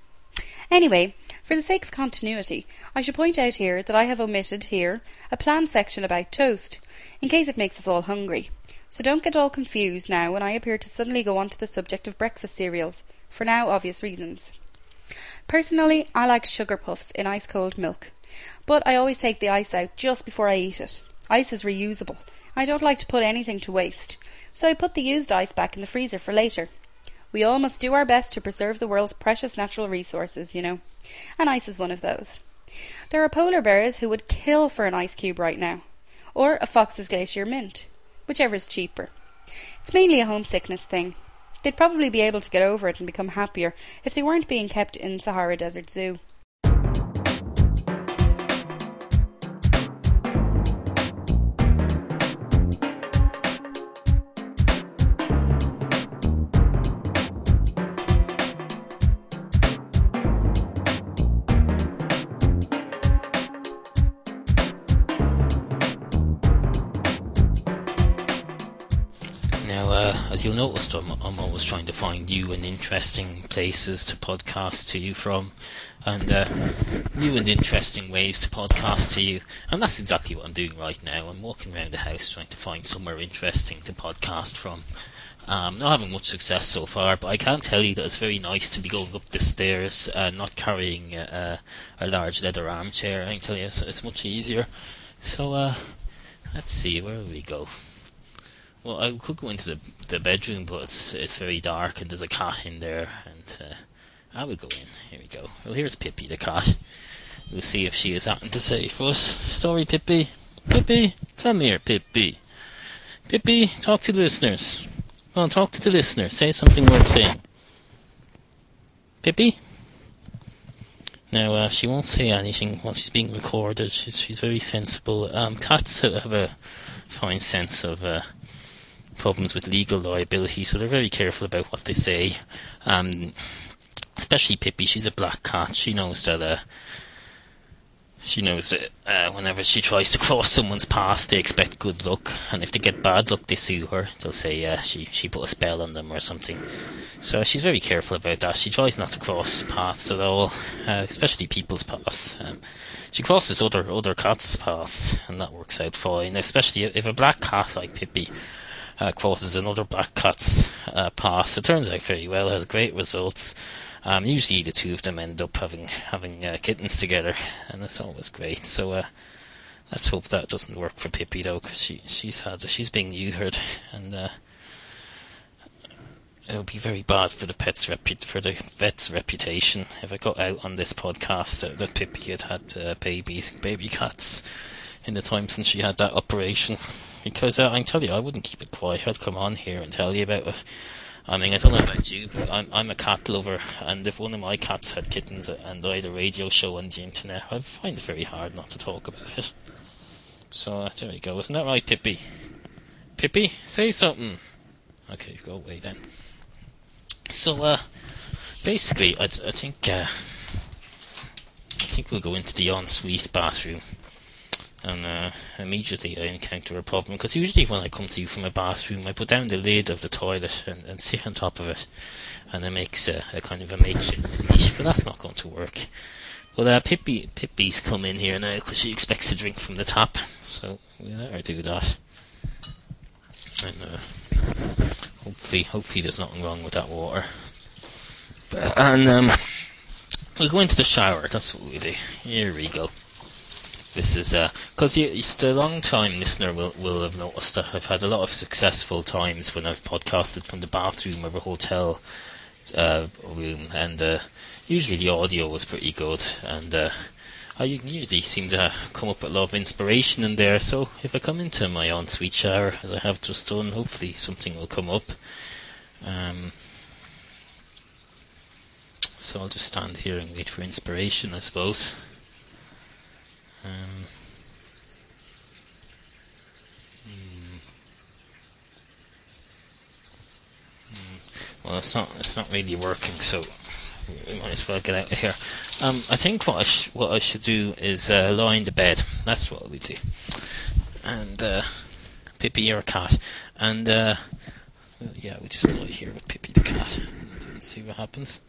Anyway, for the sake of continuity, I should point out here that I have omitted here a planned section about toast, in case it makes us all hungry. So don't get all confused now when I appear to suddenly go on to the subject of breakfast cereals, for now obvious reasons. Personally, I like sugar puffs in ice-cold milk, but I always take the ice out just before I eat it. Ice is reusable. I don't like to put anything to waste, so I put the used ice back in the freezer for later. We all must do our best to preserve the world's precious natural resources, you know, and ice is one of those. There are polar bears who would kill for an ice cube right now, or a Fox's Glacier Mint, whichever is cheaper. It's mainly a homesickness thing. They'd probably be able to get over it and become happier if they weren't being kept in Sahara Desert Zoo. as you'll notice, I'm, I'm always trying to find new and interesting places to podcast to you from, and uh, new and interesting ways to podcast to you, and that's exactly what I'm doing right now. I'm walking around the house trying to find somewhere interesting to podcast from. Um, not having much success so far, but I can tell you that it's very nice to be going up the stairs and not carrying a, a, a large leather armchair. I can tell you it's, it's much easier. So, uh, let's see, where will we go? Well, I could go into the the bedroom, but it's it's very dark and there's a cat in there, and uh, I will go in. Here we go. Well, here's Pippi the cat. We'll see if she has something to say for us. Story, Pippi. Pippi, come here, Pippi. Pippi, talk to the listeners. Well, talk to the listener. Say something worth saying. Pippi? Now, uh, she won't say anything while she's being recorded. She's, she's very sensible. Um, cats have a fine sense of uh, problems with legal liability, so they're very careful about what they say. Um, especially Pippi. She's a black cat. She knows that... Uh, She knows that uh, whenever she tries to cross someone's path, they expect good luck, and if they get bad luck, they sue her. They'll say uh, she she put a spell on them or something. So she's very careful about that. She tries not to cross paths at all, uh, especially people's paths. Um, she crosses other other cats' paths, and that works out fine. Especially if a black cat like Pippi uh, crosses another black cat's uh, path, it turns out very well. It has great results. Um, usually the two of them end up having having uh, kittens together, and it's always great. So uh, let's hope that doesn't work for Pippi though, because she she's had she's being neutered, and uh, it'll be very bad for the pet's repu- for the vet's reputation if I got out on this podcast that, that Pippi had had uh, babies, baby cats, in the time since she had that operation. Because uh, I can tell you, I wouldn't keep it quiet. I'd come on here and tell you about it. I mean, I don't know about you, but I'm I'm a cat lover, and if one of my cats had kittens and I had a radio show on the internet, I'd find it very hard not to talk about it. So, uh, there we go. Isn't that right, Pippi? Pippi, say something. Okay, go away then. So, uh, basically, I, I think, uh, I think we'll go into the ensuite bathroom. And uh, immediately I encounter a problem, because usually when I come to you from a bathroom, I put down the lid of the toilet and, and sit on top of it, and it makes a, a kind of a makeshift seat, but that's not going to work. But uh, Pippi, Pippi's come in here now because she expects to drink from the tap, so we'll let her do that. And uh, hopefully, hopefully there's nothing wrong with that water. And um, we'll go into the shower. That's what we do. Here we go. This is, because uh, the long-time listener will, will have noticed that I've had a lot of successful times when I've podcasted from the bathroom of a hotel uh, room, and uh, usually the audio was pretty good, and uh, I usually seem to come up with a lot of inspiration in there, so if I come into my ensuite shower, as I have just done, hopefully something will come up. Um, so I'll just stand here and wait for inspiration, I suppose. Um, hmm. Hmm. Well, it's not. It's not really working, so we might as well get out of here. Um, I think what I sh- what I should do is uh, lie in the bed. That's what we do. And uh, Pippi, you're a cat, and uh, well, yeah, we just lie here with Pippi the cat and see what happens.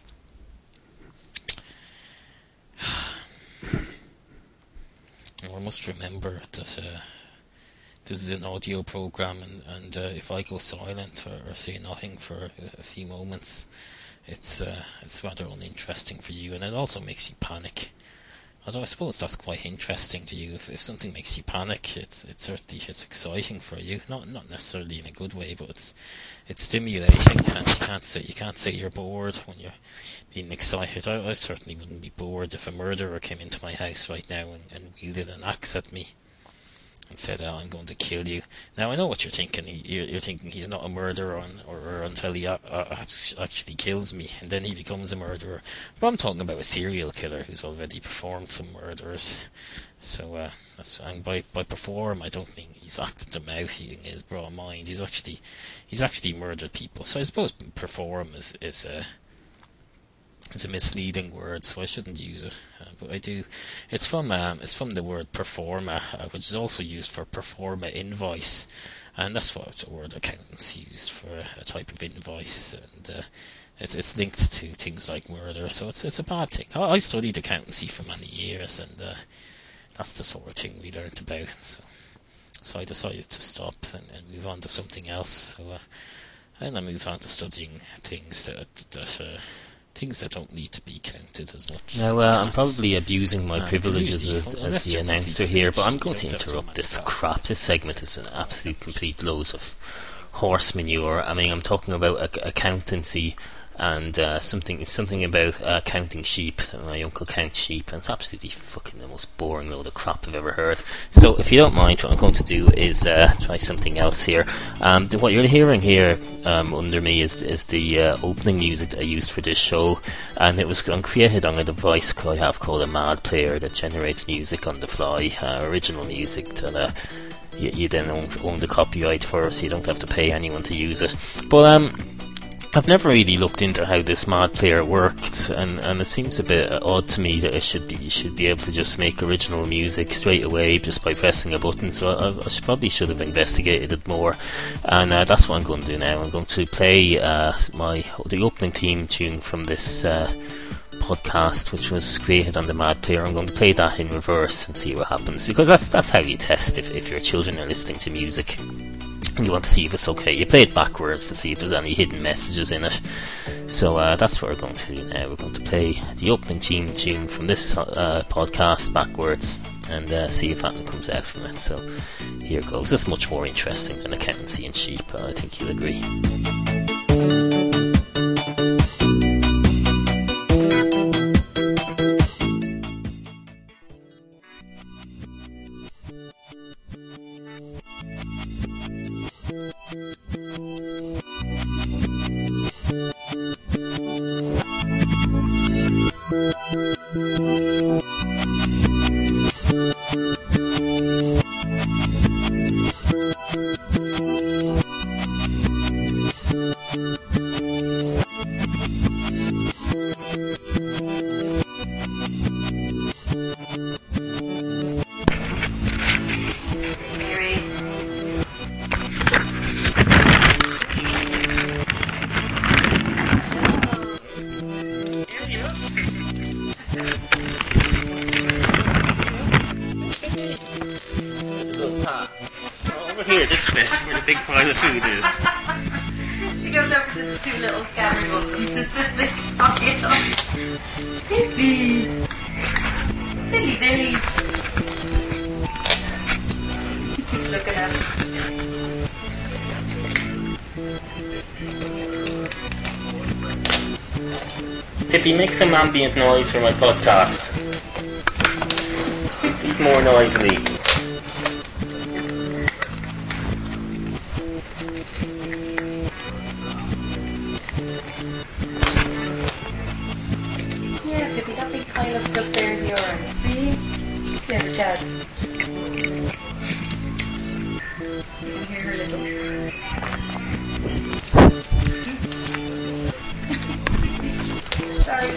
I must remember that uh, this is an audio program, and, and uh, if I go silent or, or say nothing for a, a few moments, it's uh, it's rather uninteresting for you, and it also makes you panic. Although I suppose that's quite interesting to you. If, if something makes you panic, it's it's certainly it's exciting for you. Not not necessarily in a good way, but it's it's stimulating, and you can't say you can't say you're bored when you're being excited. I, I certainly wouldn't be bored if a murderer came into my house right now and, and wielded an axe at me and said, oh, I'm going to kill you. Now, I know what you're thinking. You're, you're thinking he's not a murderer on, or, or until he a, a, actually kills me, and then he becomes a murderer. But I'm talking about a serial killer who's already performed some murders. So, uh, that's, and by, by perform, I don't mean he's acted them out in his broad mind. He's actually, he's actually murdered people. So I suppose perform is, is uh, it's a misleading word, so I shouldn't use it. Uh, but I do. It's from um, it's from the word performa, uh, which is also used for performa invoice. and that's what the word accountants used for a type of invoice, and uh, it, it's linked to things like murder, so it's it's a bad thing. I, I studied accountancy for many years, and uh, that's the sort of thing we learnt about, so, so I decided to stop and, and move on to something else, so uh, and I moved on to studying things that, that uh, things that don't need to be counted as much. Now, uh, I'm probably abusing my Um, privileges usually, as, unless as the you're announcer completely here, but I'm finished, going you to don't have so interrupt many this tasks. crap. This segment is an absolute complete load of horse manure. I mean, I'm talking about ac- accountancy and uh, something something about uh, counting sheep. My uncle counts sheep, and it's absolutely fucking the most boring load of crap I've ever heard. So, if you don't mind, what I'm going to do is uh, try something else here. Um, th- what you're hearing here um, under me is is the uh, opening music that I used for this show, and it was created on a device I have called a Mad Player that generates music on the fly, uh, original music that uh, you, you then own, own the copyright for, so you don't have to pay anyone to use it. But um. I've never really looked into how this Mad Player worked, and, and it seems a bit odd to me that it should be you should be able to just make original music straight away just by pressing a button. So I, I should, probably should have investigated it more, and uh, that's what I'm going to do now. I'm going to play uh, my the opening theme tune from this uh, podcast, which was created on the Mad Player. I'm going to play that in reverse and see what happens, because that's that's how you test if, if your children are listening to music. You want to see if it's okay. You play it backwards to see if there's any hidden messages in it. So uh, that's what we're going to do now. We're going to play the opening theme tune from this uh, podcast backwards and uh, see if anything comes out from it. So here goes. This is much more interesting than accountancy and sheep. Uh, I think you'll agree. Over here, this bit, where the big pile of food is. She goes over to the two little scatter buttons. They cock it up. Silly. Silly Billy. He's looking at it. Pippi, make some ambient noise for my podcast. Speak more noisily. Yeah, Pippi, that big pile of stuff there is yours. See? There, Chad. You can hear her little. Sorry.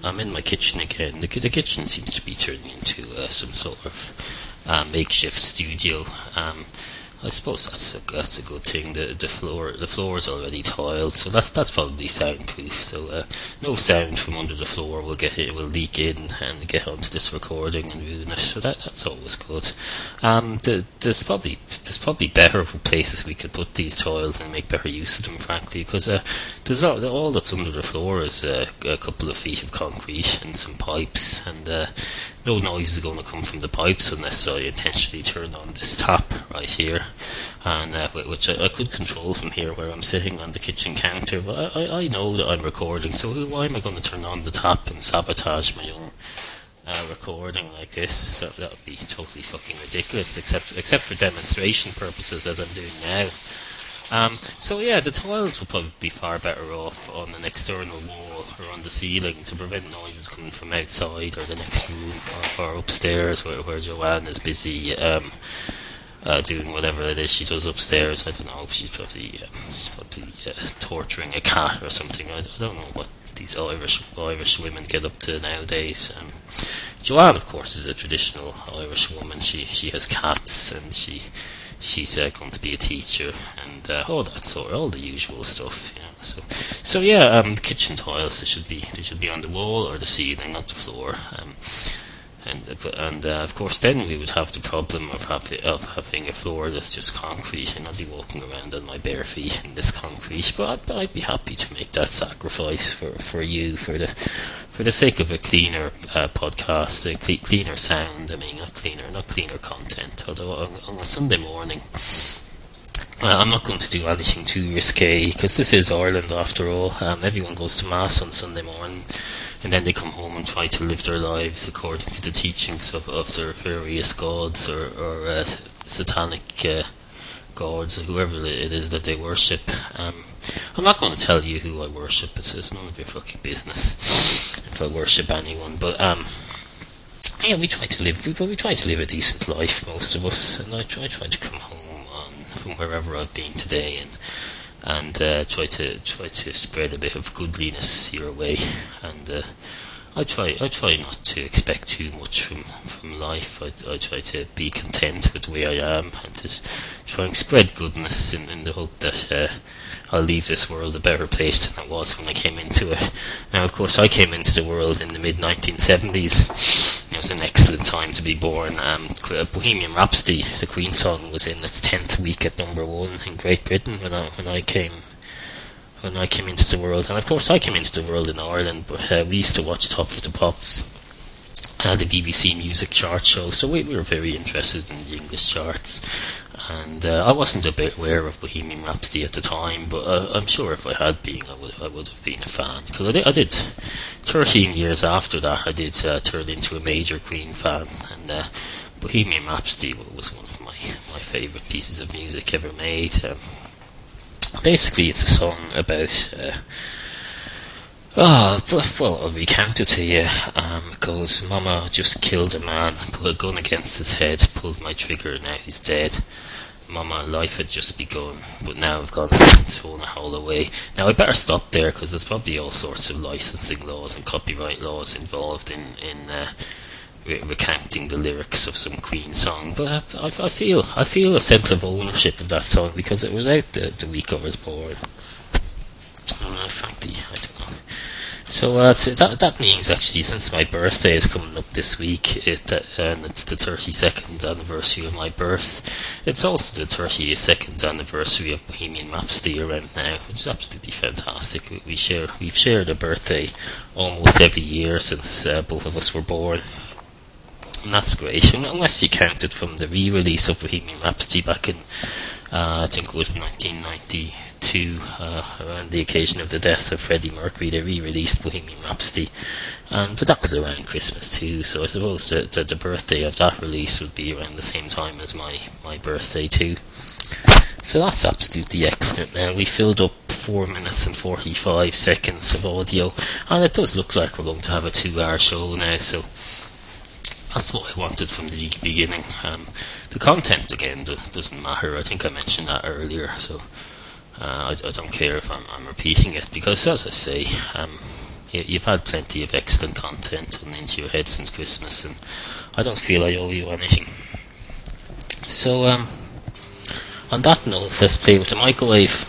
I'm in my kitchen again. The, the kitchen seems to be turning into uh, some sort of uh, makeshift studio. Um, I suppose that's a, that's a good thing. The the floor the floor is already tiled, so that's that's probably soundproof. So uh, no sound from under the floor will get it will leak in and get onto this recording and ruin it. So that that's always good. Um, the, there's probably there's probably better places we could put these tiles and make better use of them, frankly, because uh, there's all, all that's under the floor is uh, a couple of feet of concrete and some pipes, and uh, no noise is going to come from the pipes unless I intentionally turn on this tap right here, and uh, which I, I could control from here where I'm sitting on the kitchen counter. But I, I, I know that I'm recording, so why am I going to turn on the tap and sabotage my own uh, recording like this? So that would be totally fucking ridiculous, except except for demonstration purposes, as I'm doing now. Um, so yeah, the tiles will probably be far better off on an external wall or on the ceiling to prevent noises coming from outside or the next room or, or upstairs where, where Joanne is busy um, uh, doing whatever it is she does upstairs. I don't know, she's probably, uh, she's probably uh, torturing a cat or something. I, I don't know what these Irish Irish women get up to nowadays. Um, Joanne, of course, is a traditional Irish woman. She she has cats, and she she's uh, going to be a teacher, and uh, all that sort, all the usual stuff, you know. So, so yeah, um, the kitchen tiles, they should be they should be on the wall or the ceiling, not the floor. Um, and and uh, of course, then we would have the problem of having of having a floor that's just concrete, and I'd be walking around on my bare feet in this concrete. But I'd, but I'd be happy to make that sacrifice for, for you, for the for the sake of a cleaner uh, podcast, a cle- cleaner sound. I mean, not cleaner, not cleaner content. Although on, on a Sunday morning, uh, I'm not going to do anything too risque, because this is Ireland after all. Um, everyone goes to mass on Sunday morning, and then they come home and try to live their lives according to the teachings of, of their various gods or, or uh, satanic uh, gods or whoever it is that they worship. Um, I'm not going to tell you who I worship. It's, it's none of your fucking business if I worship anyone. But um, yeah, we try to live. We, we try to live a decent life, most of us. And I try, I try to come home on, from wherever I've been today, and and uh, try to try to spread a bit of goodliness your way. And uh, I try I try not to expect too much from, from life. I, I try to be content with the way I am, and to try and spread goodness in, in the hope that uh, I'll leave this world a better place than it was when I came into it. Now, of course, I came into the world in the mid nineteen seventies. It was an excellent time to be born. Um, Bohemian Rhapsody, the Queen song, was in its tenth week at number one in Great Britain when I when I came when I came into the world. And of course, I came into the world in Ireland, but uh, we used to watch Top of the Pops, uh, the B B C music chart show. So we, we were very interested in the English charts. And uh, I wasn't a bit aware of Bohemian Rhapsody at the time, but uh, I'm sure if I had been, I would I would have been a fan. Because I did, I did, thirteen years after that, I did uh, turn into a major Queen fan, and uh, Bohemian Rhapsody was one of my, my favourite pieces of music ever made. Um, basically, it's a song about... Uh, Oh, well, I'll recount it to you. Um, it goes, Mama just killed a man, put a gun against his head, pulled my trigger, now he's dead. Mama, life had just begun, but now I've gone and thrown a hole away. Now I better stop there, because there's probably all sorts of licensing laws and copyright laws involved in, in uh, re- recounting the lyrics of some Queen song. But I, I feel I feel a sense of ownership of that song, because it was out the, the week I was born. Uh, frankly, I don't know. So uh, t- that that means actually, since my birthday is coming up this week, it, uh, and it's the thirty-second anniversary of my birth, it's also the thirty-second anniversary of Bohemian Rhapsody around now, which is absolutely fantastic. We, we share we've shared a birthday almost every year since uh, both of us were born, and that's great. Unless you count it from the re-release of Bohemian Rhapsody back in uh, I think it was nineteen ninety-two, uh, around the occasion of the death of Freddie Mercury. They re-released Bohemian Rhapsody, um, but that was around Christmas too, so I suppose the, the, the birthday of that release would be around the same time as my, my birthday too. So that's absolutely excellent. Now we filled up four minutes and forty-five seconds of audio, and it does look like we're going to have a two hour show now, so that's what I wanted from the beginning. Um, the content, again, do, doesn't matter. I think I mentioned that earlier, so uh, I, I don't care if I'm, I'm repeating it, because as I say, um, you, you've had plenty of excellent content on Into Your Head since Christmas, and I don't feel I owe you anything. So, um, on that note, let's play with the microwave.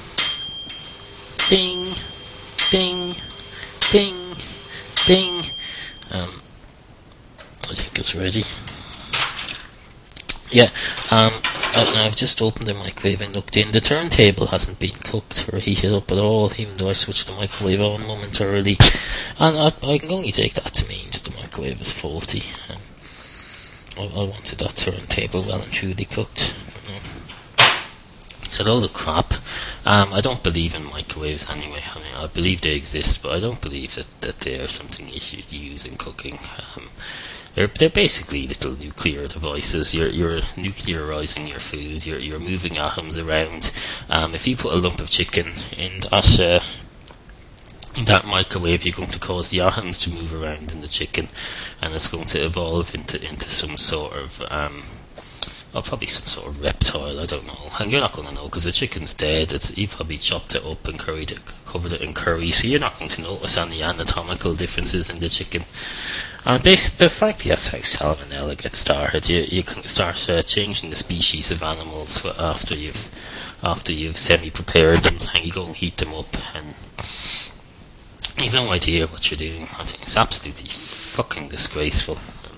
Ding, ding, ding, ding. Um, I think it's ready. Yeah, um, I've just opened the microwave and looked in. The turntable hasn't been cooked or heated up at all, even though I switched the microwave on momentarily. And I, I can only take that to mean that the microwave is faulty. Um, I, I wanted that turntable well and truly cooked. It's a load of crap. Um, I don't believe in microwaves anyway. I mean, I believe they exist, but I don't believe that, that they are something you should use in cooking. Um, they're they're basically little nuclear devices. You're you're nuclearizing your food. You're you're moving atoms around. Um, if you put a lump of chicken in that uh, in that microwave, you're going to cause the atoms to move around in the chicken, and it's going to evolve into into some sort of um, or probably some sort of reptile, I don't know. And you're not going to know because the chicken's dead. It's, you've probably chopped it up and curried it, covered it in curry, so you're not going to notice any anatomical differences in the chicken. And basically, but frankly, that's how salmonella gets started. You you can start uh, changing the species of animals after you've after you've semi-prepared them, and you go and heat them up, and you've no idea what you're doing. I think it's absolutely fucking disgraceful,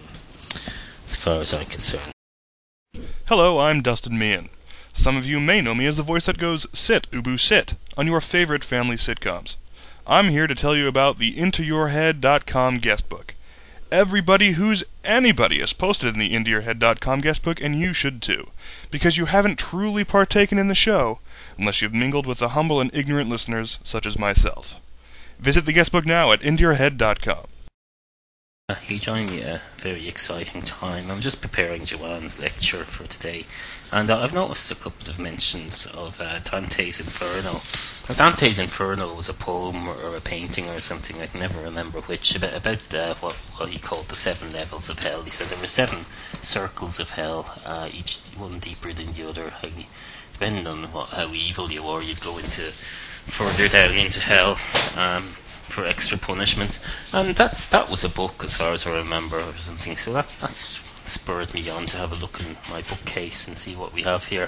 as far as I'm concerned. Hello, I'm Dustin Meehan. Some of you may know me as the voice that goes, "Sit, Ubu, sit," on your favorite family sitcoms. I'm here to tell you about the into your head dot com guestbook. Everybody who's anybody is posted in the into your head dot com guestbook, and you should too, because you haven't truly partaken in the show, unless you've mingled with the humble and ignorant listeners such as myself. Visit the guestbook now at into your head dot com. Uh, you join me at a very exciting time. I'm just preparing Joanne's lecture for today, and uh, I've noticed a couple of mentions of uh, Dante's Inferno. Now, Dante's Inferno was a poem or, or a painting or something, I can never remember which, about, about uh, what, what he called the seven levels of hell. He said there were seven circles of hell, uh, each one deeper than the other. Depending on what, how evil you were, you'd go into further down into hell. Um, for extra punishment, and that's that was a book as far as I remember or something, so that's that's spurred me on to have a look in my bookcase and see what we have here.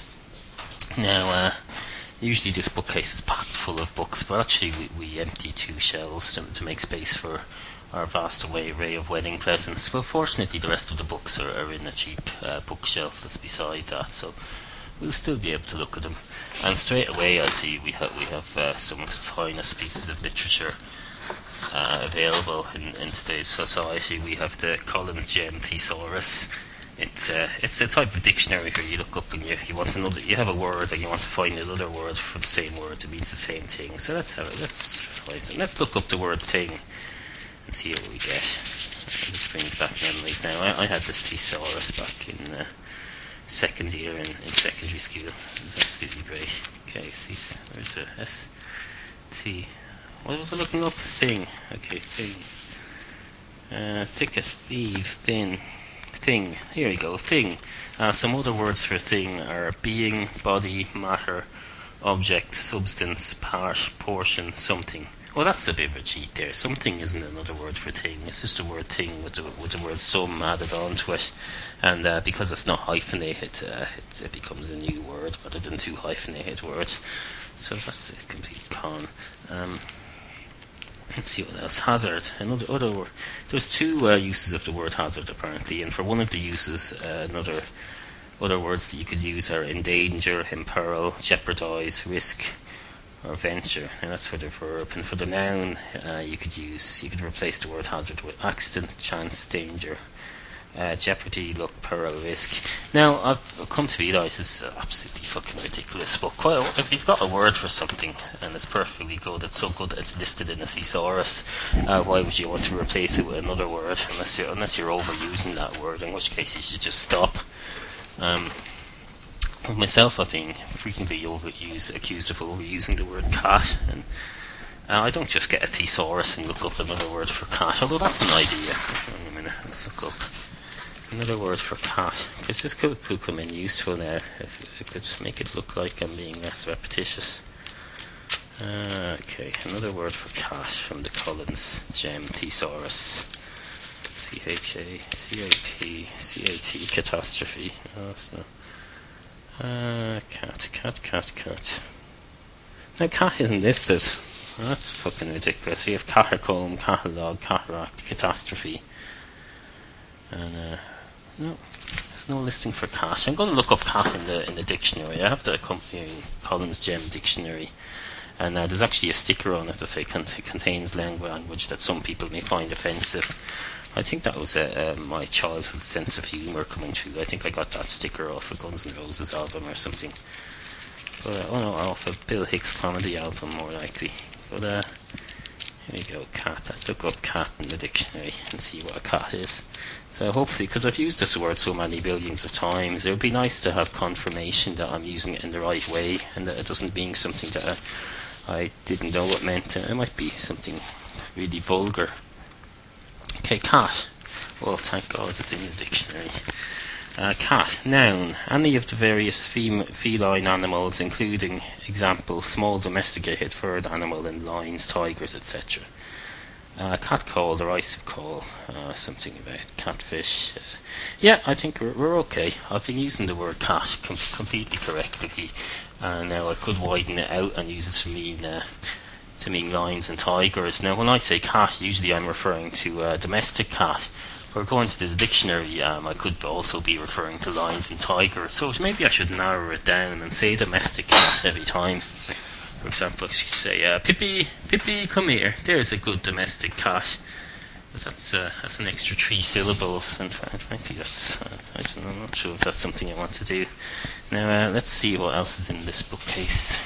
Now uh, usually this bookcase is packed full of books, but actually we, we empty two shelves to, to make space for our vast array of wedding presents, but fortunately the rest of the books are, are in a cheap uh, bookshelf that's beside that, so we'll still be able to look at them. And straight away I see we have we have uh, some of the finest pieces of literature uh, available in, in today's society. We have the Collins Gem Thesaurus. It's uh, it's a type of dictionary where you look up and you you want another you have a word and you want to find another word for the same word that means the same thing. So let's have it. Let's find some. Let's look up the word thing and see what we get. And this brings back memories. Now I, I had this thesaurus back in. Uh, second year in, in secondary school. It was absolutely great. Okay, see, there's a S T. What was I looking up? Thing. Okay, thing. Uh, thick, a thief, thin, thing. Here we go, thing. Uh, some other words for thing are being, body, matter, object, substance, part, portion, something. Well, that's a bit of a cheat there. Something isn't another word for thing. It's just the word thing with the, with the word some added onto it. And uh, because it's not hyphenated, uh, it, it becomes a new word rather than two hyphenated words. So that's a complete con. Um, let's see what else. Hazard. Another other word. There's two uh, uses of the word hazard apparently, and for one of the uses, uh, another other words that you could use are endanger, imperil, jeopardize, risk, or venture, and that's for the verb. And for the noun, uh, you could use, you could replace the word hazard with accident, chance, danger, uh, jeopardy, luck, peril, risk. Now, I've come to realise this is absolutely fucking ridiculous, but quite, if you've got a word for something and it's perfectly good, it's so good that it's listed in a thesaurus, uh, why would you want to replace it with another word, unless you're, unless you're overusing that word, in which case you should just stop. Um, Myself, I've been frequently overused, accused of overusing the word cat, and uh, I don't just get a thesaurus and look up another word for cat, although that's an idea. Wait a minute, let's look up another word for cat, because this could, could come in useful now, if it could make it look like I'm being less repetitious. Uh, okay, another word for cat from the Collins Gem Thesaurus. C H A C A P C A T, catastrophe. No, it's not. Uh, cat, cat, cat, cat. No, cat isn't listed. Well, that's fucking ridiculous. You have catacomb, catalog, cataract, catastrophe. And, uh, no, there's no listing for cat. I'm going to look up cat in the in the dictionary. I have the accompanying Collins Gem Dictionary. And uh, there's actually a sticker on it that says cont- contains language that some people may find offensive. I think that was uh, uh, my childhood sense of humour coming through. I think I got that sticker off a Guns N' Roses album or something. But, uh, oh no, off a Bill Hicks comedy album, more likely. But, uh, here we go, cat. Let's look up cat in the dictionary and see what a cat is. So hopefully, because I've used this word so many billions of times, it would be nice to have confirmation that I'm using it in the right way and that it doesn't mean something that I, I didn't know what it meant. It might be something really vulgar. Okay, cat. Well, thank God it's in the dictionary. Uh, cat, noun. Any of the various fem- feline animals, including, example, small domesticated furred animal in lions, tigers, et cetera. Uh, cat call or ice of call. Uh, something about catfish. Uh, yeah, I think we're, we're okay. I've been using the word cat com- completely correctly, and now I could widen it out and use it to mean uh, to mean lions and tigers. Now, when I say cat, usually I'm referring to a uh, domestic cat. But according to the dictionary, um, I could also be referring to lions and tigers. So maybe I should narrow it down and say domestic cat every time. For example, I should say, uh, Pippi, Pippi, come here. There's a good domestic cat. But that's uh, that's an extra three syllables, and frankly, that's uh, I don't know, I'm not sure if that's something I want to do. Now, uh, let's see what else is in this bookcase.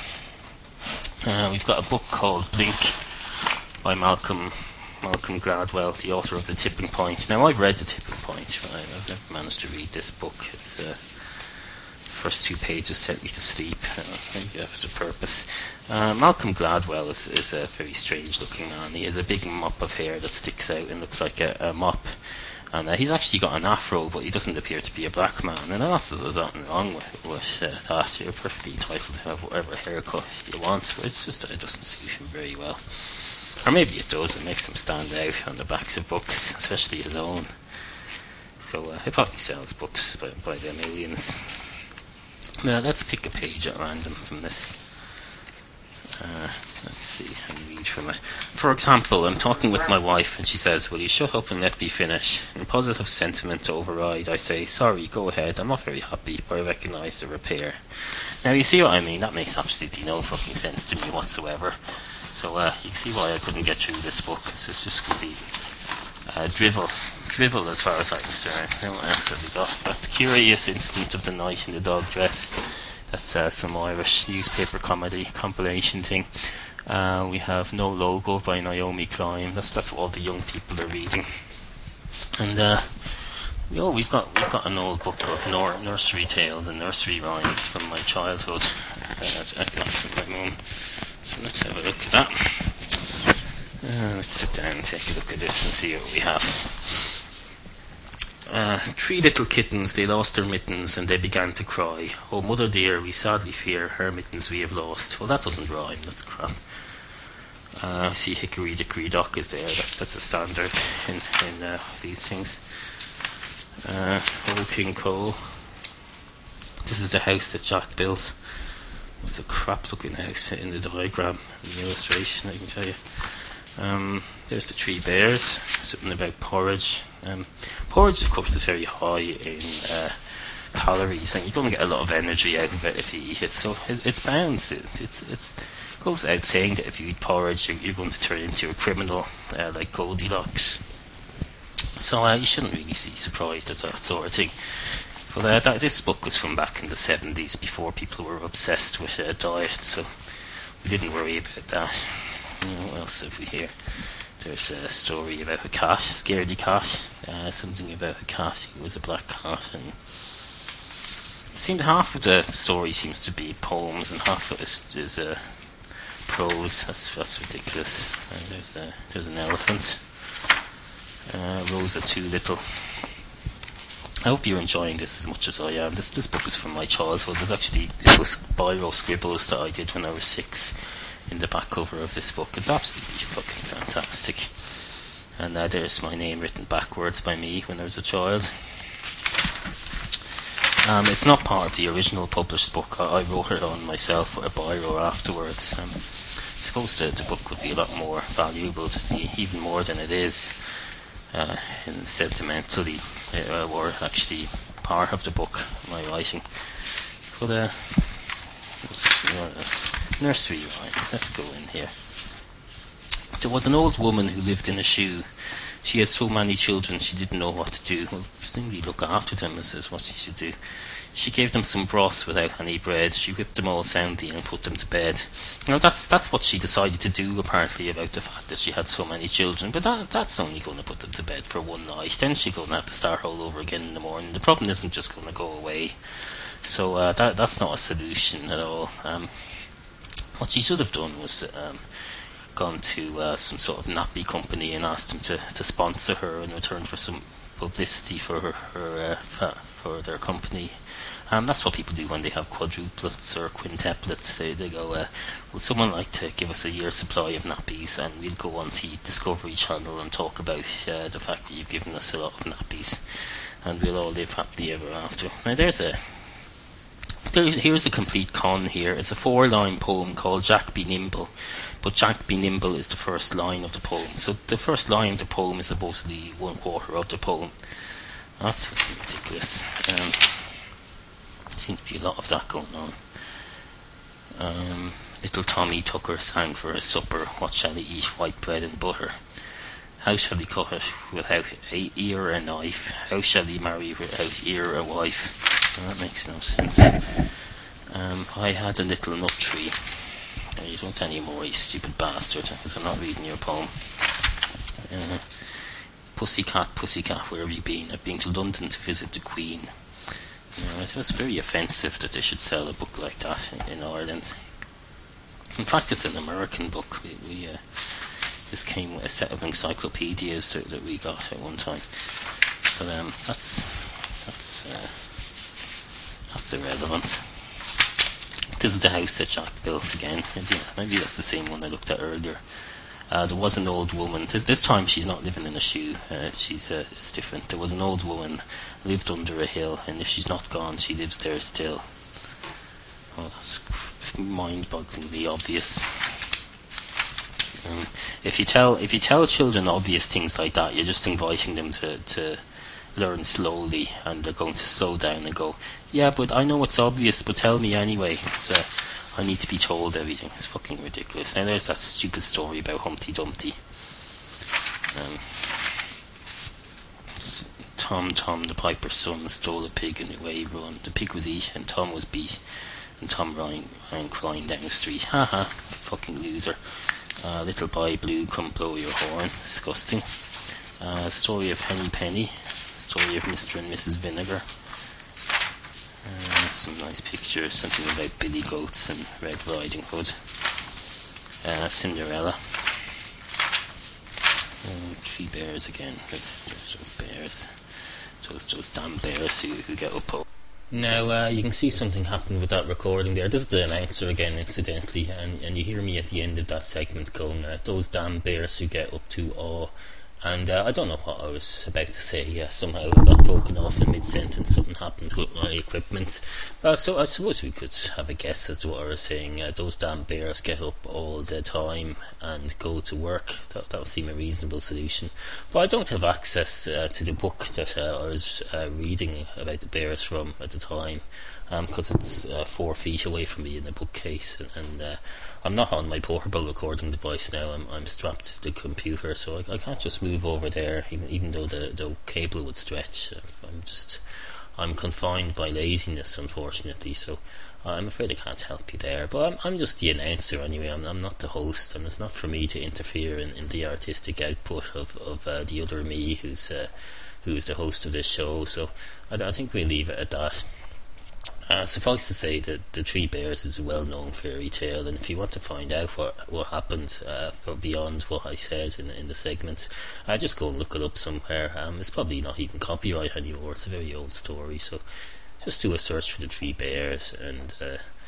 Uh, we've got a book called Blink by Malcolm Malcolm Gladwell, the author of The Tipping Point. Now, I've read The Tipping Point, but I've never managed to read this book. It's uh, the first two pages sent me to sleep. Uh, maybe that was the purpose. Uh, Malcolm Gladwell is, is a very strange-looking man. He has a big mop of hair that sticks out and looks like a, a mop. And uh, he's actually got an afro, but he doesn't appear to be a black man. And not that there's nothing wrong with, with uh, that. You're perfectly entitled to have whatever haircut you want, but it's just that it doesn't suit him very well. Or maybe it does. It makes him stand out on the backs of books, especially his own. So uh, he probably sells books by, by the millions. Now let's pick a page at random from this. Uh, let's see, and read from it. For example, I'm talking with my wife and she says, will you shut up and let me finish? In positive sentiment to override, I say, sorry, go ahead, I'm not very happy, but I recognise the repair. Now you see what I mean? That makes absolutely no fucking sense to me whatsoever. So uh, you see why I couldn't get through this book. It's just complete uh, drivel. Drivel as far as I'm concerned. Now what else have we got? Got The Curious Instant of the Knight in the Dog Dress. That's uh, some Irish newspaper comedy compilation thing. Uh, we have No Logo by Naomi Klein. That's that's what all the young people are reading. And uh, we, oh, we've got we've got an old book of nor- nursery tales and nursery rhymes from my childhood. Uh, I got from my mum. So let's have a look at that. Uh, let's sit down and take a look at this and see what we have. Uh, three little kittens, they lost their mittens and they began to cry. Oh, mother dear, we sadly fear her mittens we have lost. Well, that doesn't rhyme, that's crap. Uh, see, Hickory Dickory Dock is there. That's that's a standard in, in uh, these things. Uh, Old King Cole. This is the house that Jack built. It's a crap looking house in the diagram, in the illustration, I can tell you. Um, there's the three bears, something about porridge. Um, porridge, of course, is very high in uh, calories, and you're going to get a lot of energy out of it if you eat it. So it, it's balanced. It, it's it's goes out saying that if you eat porridge, you're, you're going to turn into a criminal, uh, like Goldilocks. So uh, you shouldn't really be surprised at that sort of thing. But uh, that, this book was from back in the seventies, before people were obsessed with uh, diet, so we didn't worry about that. You know, what else have we here? There's a story about a cat, a scaredy cat. Uh, something about a cat. It was a black cat, and it seemed half of the story seems to be poems, and half of it is, is uh, prose. That's that's ridiculous. Uh, there's the there's an elephant. Uh, Rosa Too Little. I hope you're enjoying this as much as I am. This this book is from my childhood. There's actually little spiral scribbles that I did when I was six in the back cover of this book. It's absolutely fucking fantastic. And uh, there's my name written backwards by me when I was a child. Um, it's not part of the original published book. I, I wrote it on myself with a biro afterwards. Um, I suppose the, the book would be a lot more valuable to me, even more than it is, uh, and sentimentally, uh, or actually part of the book, my writing. But, uh, nursery rhymes, let's go in here. There was an old woman who lived in a shoe. She had so many children she didn't know what to do. Well, presumably look after them is, is what she should do. She gave them some broth without any bread. She whipped them all soundly and put them to bed. Now that's that's what she decided to do, apparently, about the fact that she had so many children. But that that's only going to put them to bed for one night. Then she's going to have to start all over again in the morning. The problem isn't just going to go away. So uh, that that's not a solution at all. Um, what she should have done was um, gone to uh, some sort of nappy company and asked them to, to sponsor her in return for some publicity for her, her uh, fa- for their company. Um, that's what people do when they have quadruplets or quintuplets. They they go, uh, would someone like to give us a year's supply of nappies, and we'll go on to Discovery Channel and talk about uh, the fact that you've given us a lot of nappies, and we'll all live happily ever after. Now there's a there's, here's a complete con here. It's a four-line poem called Jack Be Nimble, but Jack Be Nimble is the first line of the poem. So the first line of the poem is supposedly one quarter of the poem. That's fucking ridiculous. Um, seems to be a lot of that going on. Um, little Tommy Tucker sang for his supper, what shall he eat, white bread and butter? How shall he cut it without a ear or knife? How shall he marry without ear or wife? Well, that makes no sense. Um, I had a little nut tree. No, you don't anymore, you stupid bastard, because I'm not reading your poem. Uh, pussycat, pussycat, where have you been? I've been to London to visit the Queen. You know, it was very offensive that they should sell a book like that in, in Ireland. In fact, it's an American book. We, we uh, this came with a set of encyclopedias that, that we got at one time. But um, that's that's uh, that's irrelevant. This is the house that Jack built again. Maybe, maybe that's the same one I looked at earlier. Uh, there was an old woman. This, this time she's not living in a shoe. Uh, she's uh, it's different. There was an old woman lived under a hill, and if she's not gone, she lives there still. Oh, that's mind-bogglingly obvious. Um, if you tell if you tell children obvious things like that, you're just inviting them to, to learn slowly, and they're going to slow down and go, yeah, but I know it's obvious, but tell me anyway. So I need to be told everything. It's fucking ridiculous. Now there's that stupid story about Humpty Dumpty. Um, Tom Tom the piper's son stole a pig and away he run. The pig was eaten, Tom was beat, and Tom ran, ran crying down the street. Ha ha, fucking loser. Uh, little boy blue, come blow your horn. Disgusting. Uh, story of Henny Penny. Story of Mister and Missus Vinegar. Uh, some nice pictures, something about Billy Goats and Red Riding Hood. Uh, Cinderella. Uh, three bears again. There's, there's those bears. Those, those damn bears who, who get up. Now, uh, you can see something happened with that recording there. This is the announcer again, incidentally, and, and you hear me at the end of that segment going, uh, those damn bears who get up to awe. And uh, I don't know what I was about to say. Yeah, somehow I got broken off in mid-sentence. Something happened with my equipment. Uh, so I suppose we could have a guess as to what I was saying. Uh, those damn bears get up all the time and go to work. That, that would seem a reasonable solution. But I don't have access uh, to the book that uh, I was uh, reading about the bears from at the time, because um, it's uh, four feet away from me in the bookcase, and, and uh, I'm not on my portable recording device now. I'm I'm strapped to the computer, so I, I can't just move over there, even even though the, the cable would stretch. I'm just I'm confined by laziness, unfortunately. So I'm afraid I can't help you there. But I'm I'm just the announcer anyway. I'm I'm not the host, and it's not for me to interfere in, in the artistic output of of uh, the other me, who's uh, who's the host of this show. So I, I think we'll leave it at that. Uh, suffice to say that The Three Bears is a well-known fairy tale, and if you want to find out what what happened uh, for beyond what I said in in the segment, uh, just go and look it up somewhere. Um, it's probably not even copyright anymore. It's a very old story, so just do a search for The Three Bears, and uh,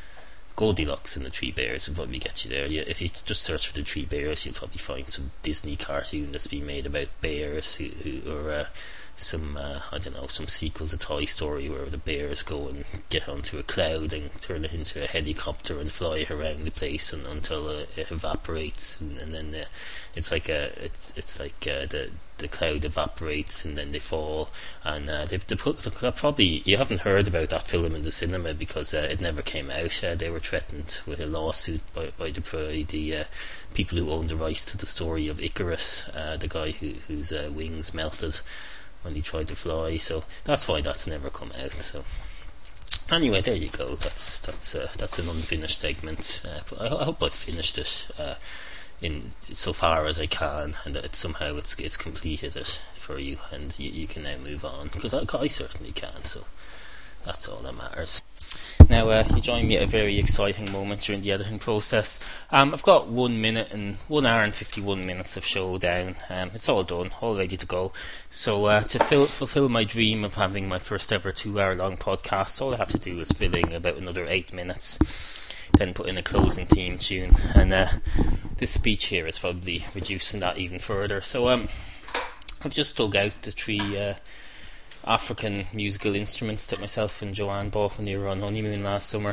Goldilocks and the Three Bears will probably get you there. You, if you just search for the Three Bears, you'll probably find some Disney cartoon that's been made about bears, who, who or uh, some uh, I don't know, some sequel to Toy Story where the bears go and get onto a cloud and turn it into a helicopter and fly around the place and, until uh, it evaporates, and, and then uh, it's like a it's it's like uh, the the cloud evaporates and then they fall, and uh, they, they put, probably you haven't heard about that film in the cinema because uh, it never came out. Uh, they were threatened with a lawsuit by, by the, by the uh, people who own the rights to the story of Icarus, uh, the guy who, whose uh, wings melted when he tried to fly, so that's why that's never come out. So anyway, there you go. That's that's uh, that's an unfinished segment, uh, but I, I hope I've finished it uh, in so far as I can, and that it's somehow it's it's completed it for you, and you, you can now move on, because I, I certainly can. So that's all that matters. Now, uh, you joined me at a very exciting moment during the editing process. Um, I've got one minute and one hour and fifty-one minutes of show down. Um, it's all done, all ready to go. So, uh, to fill, fulfill my dream of having my first ever two-hour-long podcast, all I have to do is fill in about another eight minutes, then put in a closing theme tune, and uh, this speech here is probably reducing that even further. So, um, I've just dug out the three Uh, African musical instruments that myself and Joanne bought when they were on honeymoon last summer,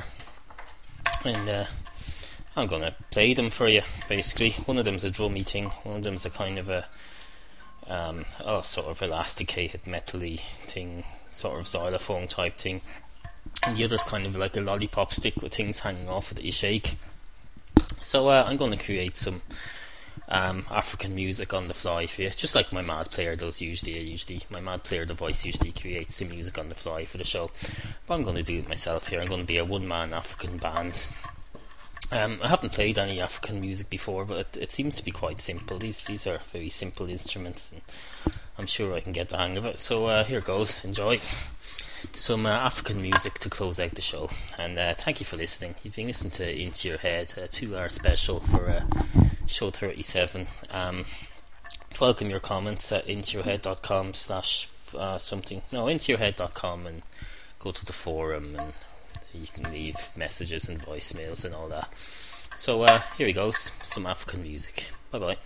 and uh, I'm going to play them for you. Basically, one of them's a drummy thing, one of them's a kind of a um, oh, sort of elasticated metally thing, sort of xylophone type thing, and the other's kind of like a lollipop stick with things hanging off it that you shake. So uh, I'm going to create some Um, African music on the fly for you, just like my Mad Player does usually. I usually my Mad Player device usually creates the music on the fly for the show, but I'm going to do it myself here. I'm going to be a one-man African band. Um, I haven't played any African music before, but it, it seems to be quite simple. These these are very simple instruments, and I'm sure I can get the hang of it. So uh, here goes. Enjoy some uh, African music to close out the show, and uh, thank you for listening. You've been listening to Into Your Head, a two-hour special for uh, show thirty-seven. Um, welcome your comments at intoyourhead.com slash uh, something. No, intoyourhead dot com, and go to the forum, and you can leave messages and voicemails and all that. So uh, here he goes, some African music. Bye bye.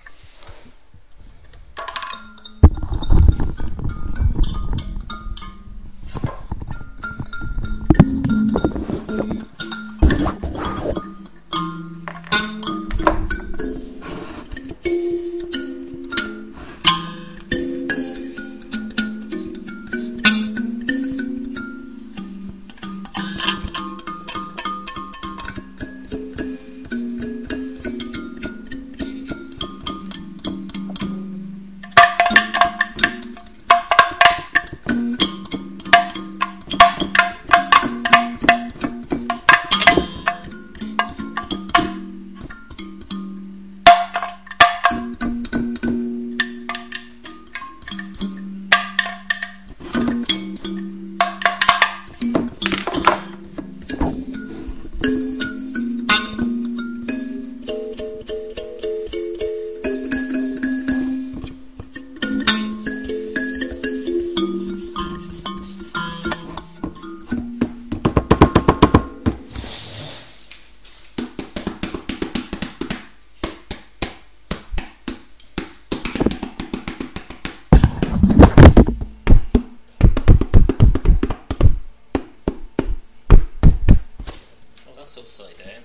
Upside down.